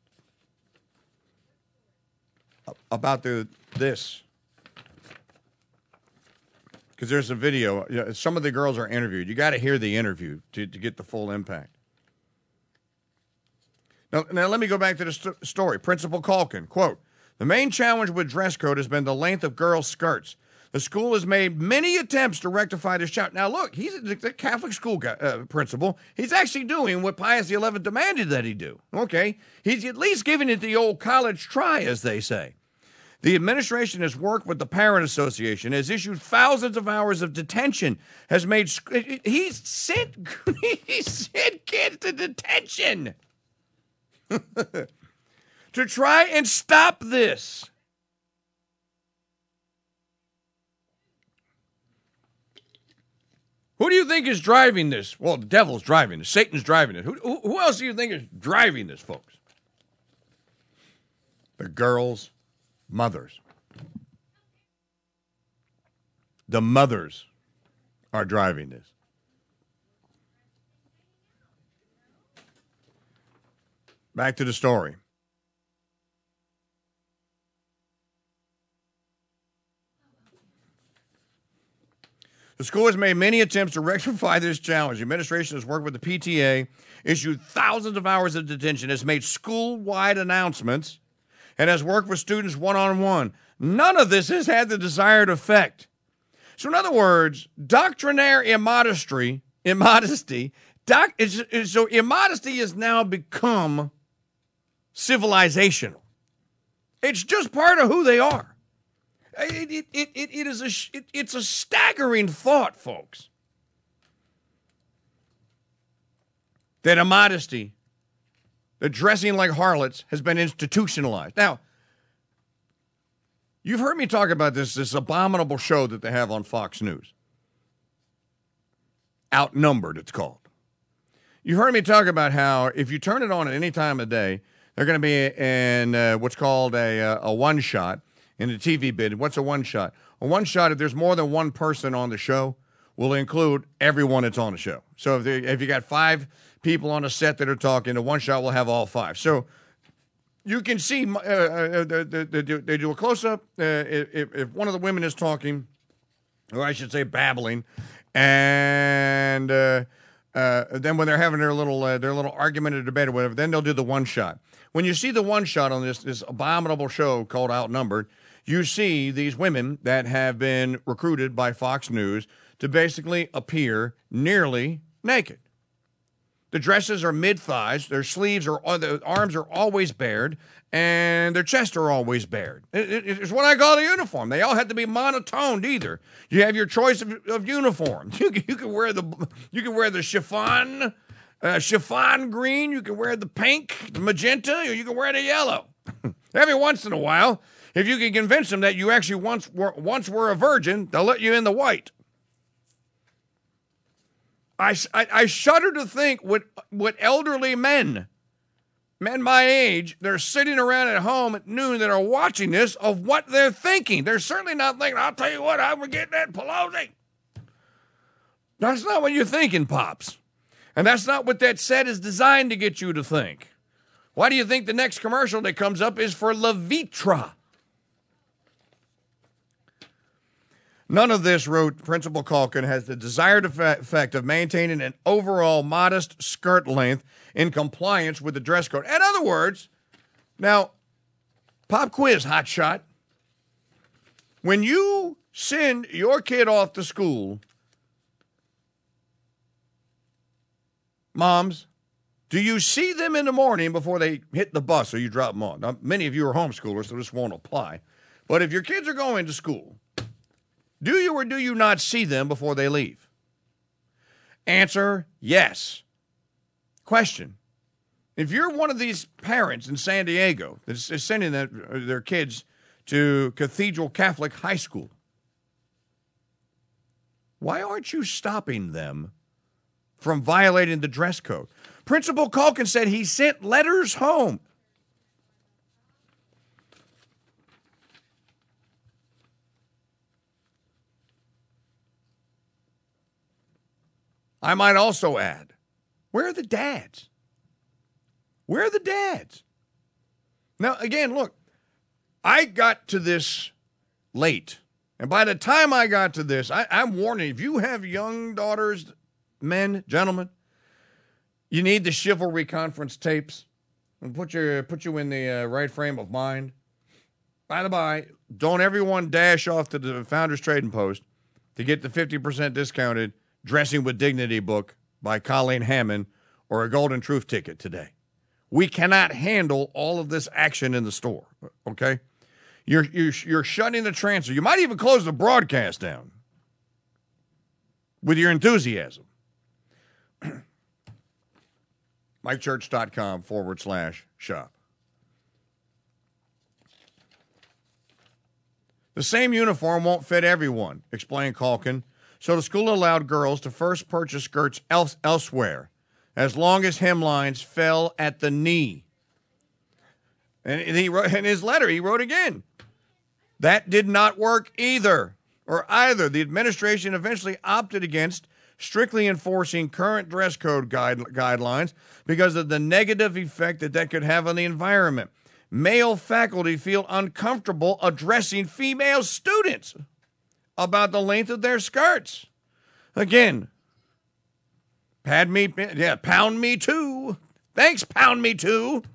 about this? Because there's a video. Some of the girls are interviewed. You got to hear the interview to get the full impact. Now let me go back to the story. Principal Culkin, quote, "The main challenge with dress code has been the length of girls' skirts. The school has made many attempts to rectify this challenge." Now, look, he's the Catholic school principal. He's actually doing what Pius XI demanded that he do. Okay? He's at least giving it the old college try, as they say. The administration has worked with the Parent Association, has issued thousands of hours of detention, has made... He sent kids to detention to try and stop this. Who do you think is driving this? Well, the devil's driving this. Satan's driving it. Who else do you think is driving this, folks? The girls' mothers. The mothers are driving this. Back to the story. The school has made many attempts to rectify this challenge. The administration has worked with the PTA, issued thousands of hours of detention, has made school-wide announcements, and has worked with students one-on-one. None of this has had the desired effect. So in other words, doctrinaire immodesty has now become civilizational. It's just part of who they are. It's a staggering thought, folks, that immodesty, that dressing like harlots, has been institutionalized. Now, you've heard me talk about this abominable show that they have on Fox News. Outnumbered, it's called. You heard me talk about how if you turn it on at any time of day, they're going to be in what's called a one-shot in the TV bid. What's a one-shot? A one-shot, if there's more than one person on the show, will include everyone that's on the show. So if you got 5 people on a set that are talking, the one-shot will have all 5. So you can see they do a close-up if one of the women is talking, or I should say babbling, and then when they're having their little argument or debate or whatever, then they'll do the one-shot. When you see the one-shot on this abominable show called Outnumbered, you see these women that have been recruited by Fox News to basically appear nearly naked. The dresses are mid-thighs, their sleeves their arms are always bared, and their chests are always bared. It's what I call a uniform. They all have to be monotoned either. You have your choice of uniform. You can wear the chiffon green, you can wear the pink, the magenta, or you can wear the yellow. Every once in a while, if you can convince them that you actually once were a virgin, they'll let you in the white. I shudder to think what elderly men my age, they're sitting around at home at noon that are watching this, of what they're thinking. They're certainly not thinking, I'll tell you what, I'm going to get that Pelosi. That's not what you're thinking, Pops. And that's not what that set is designed to get you to think. Why do you think the next commercial that comes up is for Levitra? None of this, wrote Principal Calkin, has the desired effect of maintaining an overall modest skirt length in compliance with the dress code. In other words, now, pop quiz, hotshot. When you send your kid off to school, moms, do you see them in the morning before they hit the bus or you drop them off? Now, many of you are homeschoolers, so this won't apply. But if your kids are going to school, do you or do you not see them before they leave? Answer, yes. Question, if you're one of these parents in San Diego that's sending their kids to Cathedral Catholic High School, why aren't you stopping them from violating the dress code? Principal Calkin said he sent letters home. I might also add, where are the dads? Where are the dads? Now, again, look, I got to this late. And by the time I got to this, I'm warning, if you have young daughters, men, gentlemen, you need the Chivalry Conference tapes and put you in the right frame of mind. By the by, don't everyone dash off to the Founders Trading Post to get the 50% discounted Dressing with Dignity book by Colleen Hammond or a Golden Truth ticket today. We cannot handle all of this action in the store, okay? You're shutting the transfer. You might even close the broadcast down with your enthusiasm. MikeChurch.com/shop. The same uniform won't fit everyone, explained Calkin. So the school allowed girls to first purchase skirts elsewhere, as long as hemlines fell at the knee. And he wrote, in his letter, he wrote again, that did not work either. The administration eventually opted against strictly enforcing current dress code guidelines because of the negative effect that could have on the environment. Male faculty feel uncomfortable addressing female students about the length of their skirts. Again, pound me too. Thanks, pound me too.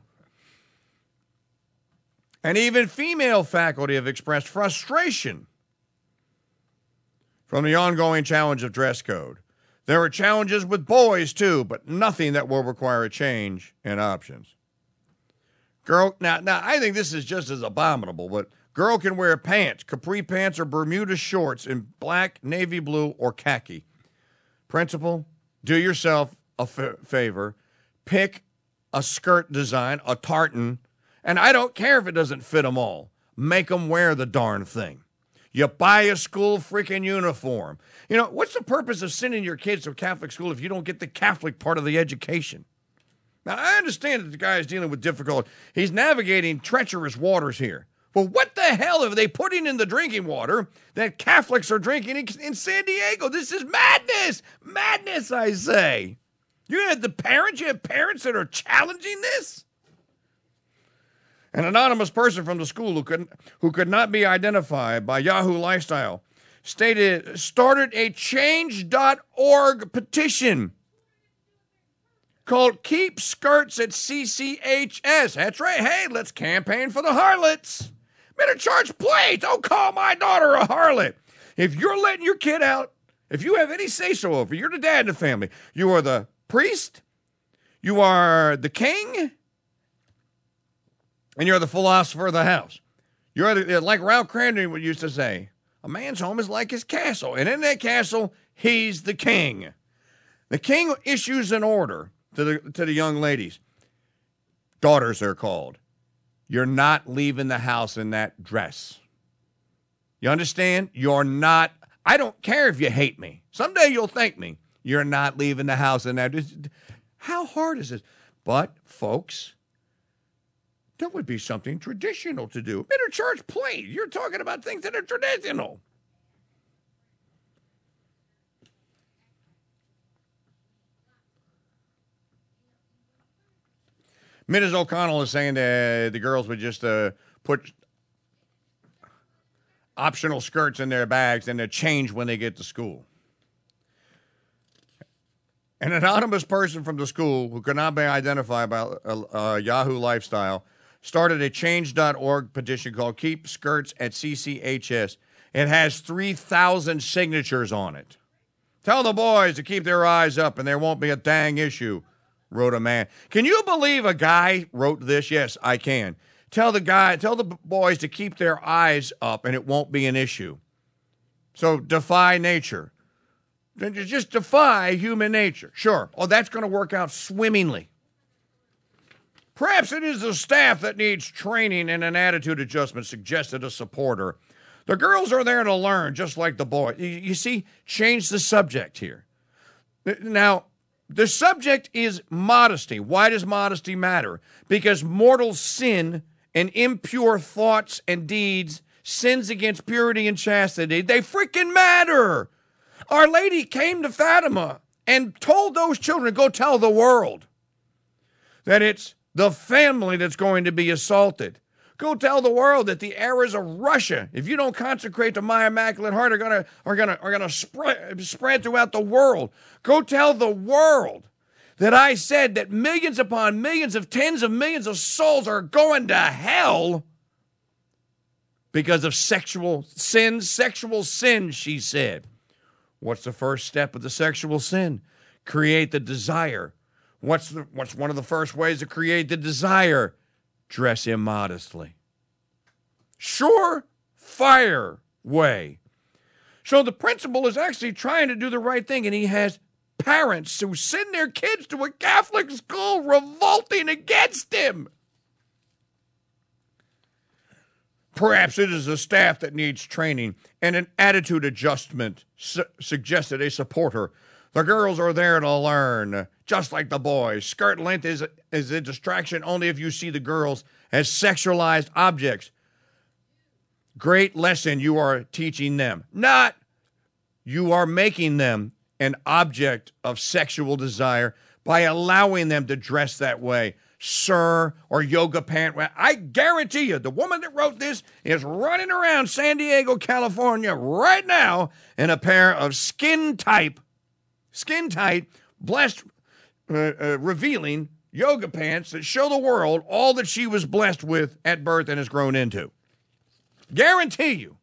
And even female faculty have expressed frustration from the ongoing challenge of dress code. There are challenges with boys too, but nothing that will require a change in options. Now I think this is just as abominable, but girl can wear pants, capri pants, or Bermuda shorts in black, navy blue, or khaki. Principal, do yourself a favor. Pick a skirt design, a tartan, and I don't care if it doesn't fit them all. Make them wear the darn thing. You buy a school freaking uniform. You know, what's the purpose of sending your kids to a Catholic school if you don't get the Catholic part of the education? Now, I understand that the guy is dealing with difficult. He's navigating treacherous waters here. Well, what the hell are they putting in the drinking water that Catholics are drinking in San Diego? This is madness. Madness, I say. You have parents that are challenging this? An anonymous person from the school who could not be identified by Yahoo Lifestyle started a change.org petition called Keep Skirts at CCHS. That's right. Hey, let's campaign for the harlots. Better charge play. Don't call my daughter a harlot. If you're letting your kid out, if you have any say-so over, you're the dad in the family. You are the priest, you are the king, and you're the philosopher of the house. You're like Ralph Crandy used to say, a man's home is like his castle, and in that castle, he's the king. The king issues an order to the young ladies. Daughters, they're called. You're not leaving the house in that dress. You understand? You're not. I don't care if you hate me. Someday you'll thank me. You're not leaving the house in that. How hard is this? But, folks, that would be something traditional to do. Better church plate. You're talking about things that are traditional. Mrs. O'Connell is saying that the girls would just put optional skirts in their bags and they change when they get to school. An anonymous person from the school who could not be identified by Yahoo Lifestyle started a change.org petition called Keep Skirts at CCHS. It has 3,000 signatures on it. Tell the boys to keep their eyes up and there won't be a dang issue, wrote a man. Can you believe a guy wrote this? Yes, I can. Tell the boys to keep their eyes up and it won't be an issue. So defy nature. Just defy human nature. Sure. Oh, that's going to work out swimmingly. Perhaps it is the staff that needs training and an attitude adjustment, suggested a supporter. The girls are there to learn, just like the boys. You see, change the subject here. Now, the subject is modesty. Why does modesty matter? Because mortal sin and impure thoughts and deeds, sins against purity and chastity, they freaking matter. Our Lady came to Fatima and told those children, go tell the world that it's the family that's going to be assaulted. Go tell the world that the errors of Russia, if you don't consecrate to my Immaculate Heart, are gonna spread throughout the world. Go tell the world that I said that millions upon millions of tens of millions of souls are going to hell because of sexual sin. Sexual sin, she said. What's the first step of the sexual sin? Create the desire. What's one of the first ways to create the desire? Dress immodestly. Sure fire way. So the principal is actually trying to do the right thing, and he has parents who send their kids to a Catholic school revolting against him. Perhaps it is the staff that needs training and an attitude adjustment, suggested a supporter. The girls are there to learn, just like the boys. Skirt length is a distraction only if you see the girls as sexualized objects. Great lesson you are teaching them. Not you are making them an object of sexual desire by allowing them to dress that way. Sir, or yoga pant. I guarantee you, the woman that wrote this is running around San Diego, California right now in a pair of skin-tight, blessed, revealing yoga pants that show the world all that she was blessed with at birth and has grown into. Guarantee you.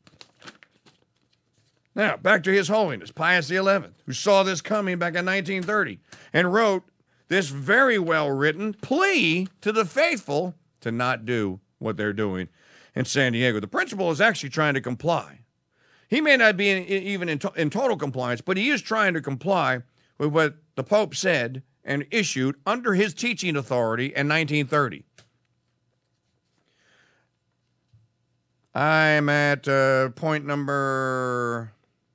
Now, back to His Holiness, Pius XI, who saw this coming back in 1930 and wrote this very well-written plea to the faithful to not do what they're doing in San Diego. The principal is actually trying to comply. He may not be even in total compliance, but he is trying to comply with what the Pope said and issued under his teaching authority in 1930. I'm at point number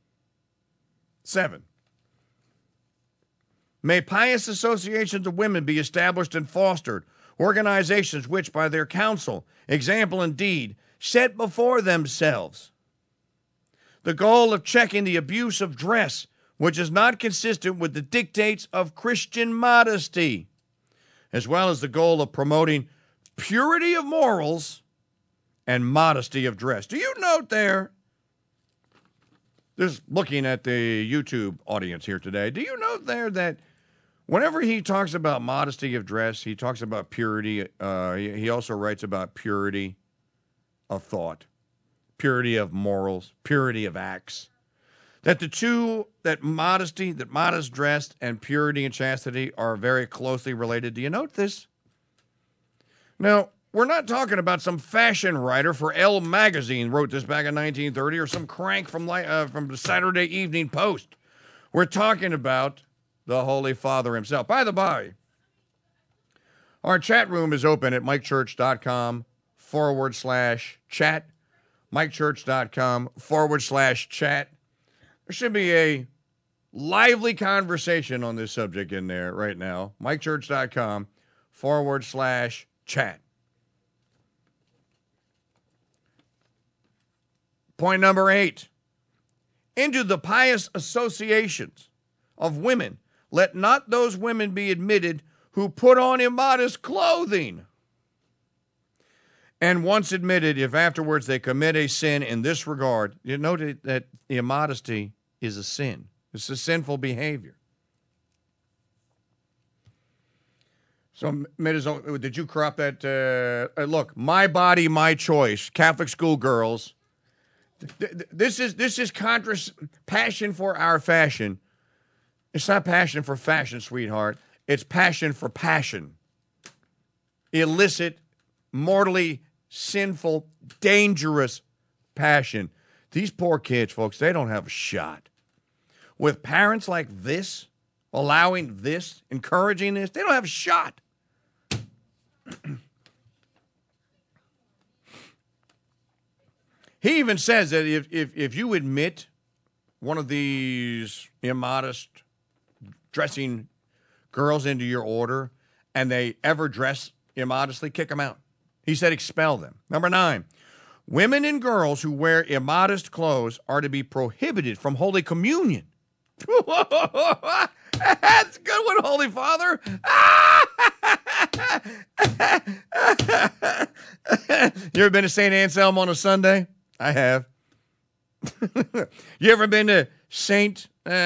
7. May pious associations of women be established and fostered, organizations which, by their counsel, example, and deed, set before themselves the goal of checking the abuse of dress, which is not consistent with the dictates of Christian modesty, as well as the goal of promoting purity of morals and modesty of dress. Do you note there, just looking at the YouTube audience here today, do you note there that whenever he talks about modesty of dress, he talks about purity. He also writes about purity of thought, purity of morals, purity of acts. That the two, that modest dress and purity and chastity are very closely related. Do you note this? Now, we're not talking about some fashion writer for Elle magazine wrote this back in 1930 or some crank from the Saturday Evening Post. We're talking about the Holy Father himself. By the by, our chat room is open at MikeChurch.com/chat. MikeChurch.com/chat. There should be a lively conversation on this subject in there right now. MikeChurch.com/chat. Point number 8. Into the pious associations of women, let not those women be admitted who who put on immodest clothing, and once admitted, if afterwards they commit a sin in this regard, you know that immodesty is a sin. It's a sinful behavior. So, did you crop that? Look, my body, my choice. Catholic school girls. This is passion for our fashion. It's not passion for fashion, sweetheart. It's passion for passion. Illicit, mortally sinful, dangerous passion. These poor kids, folks, they don't have a shot. With parents like this, allowing this, encouraging this, they don't have a shot. He even says that if you admit one of these immodest dressing girls into your order and they ever dress immodestly, kick them out. He said expel them. Number 9, women and girls who wear immodest clothes are to be prohibited from Holy Communion. That's a good one, Holy Father. You ever been to St. Anselm on a Sunday? I have. You ever been to St.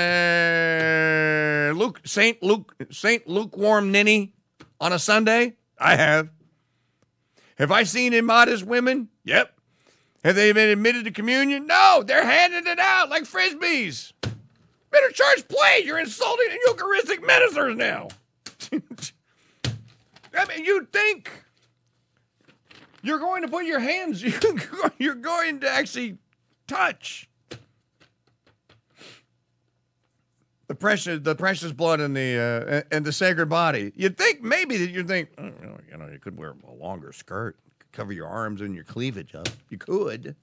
Lukewarm Ninny on a Sunday? I have. Have I seen immodest women? Yep. Have they been admitted to communion? No, they're handing it out like Frisbees. Better church plate. You're insulting Eucharistic ministers now. I mean, you'd think you're going to put your hands, you're going to actually touch the precious blood and the sacred body. You'd think maybe that you could wear a longer skirt, cover your arms and your cleavage up. You could.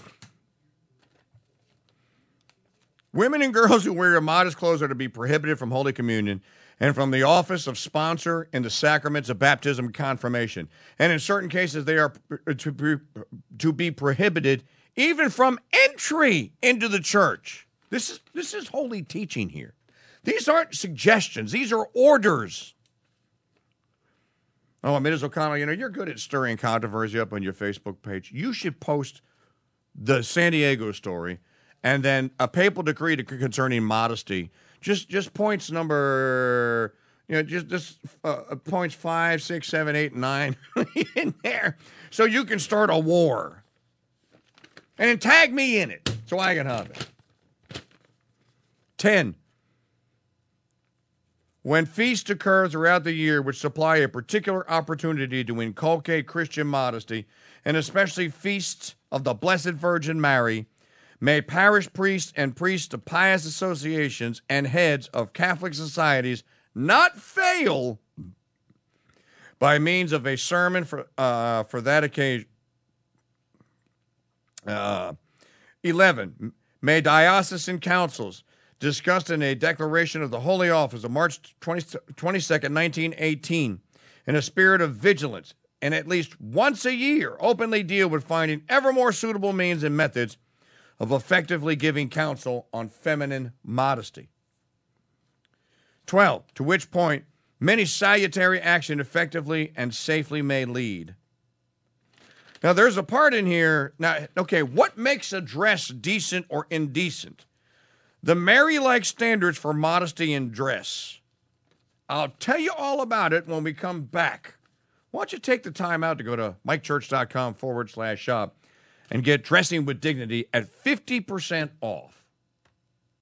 Women and girls who wear immodest clothes are to be prohibited from Holy Communion and from the office of sponsor in the sacraments of baptism and confirmation. And in certain cases, they are to be prohibited even from entry into the church. This is holy teaching here. These aren't suggestions. These are orders. Oh, Ms. O'Connell, you're good at stirring controversy up on your Facebook page. You should post the San Diego story and then a papal decree concerning modesty. Just points number, just points 5, 6, 7, 8, and 9 in there, so you can start a war. And then tag me in it so I can have it. 10. When feasts occur throughout the year which supply a particular opportunity to inculcate Christian modesty, and especially feasts of the Blessed Virgin Mary, may parish priests and priests of pious associations and heads of Catholic societies not fail by means of a sermon for that occasion. 11. May diocesan councils discussed in a declaration of the Holy Office of March 22nd, 1918, in a spirit of vigilance, and at least once a year openly deal with finding ever more suitable means and methods of effectively giving counsel on feminine modesty. 12, to which point many salutary action effectively and safely may lead. Now, there's a part in here. Now, okay, what makes a dress decent or indecent? The Mary-like standards for modesty in dress. I'll tell you all about it when we come back. Why don't you take the time out to go to mikechurch.com/shop and get Dressing with Dignity at 50% off.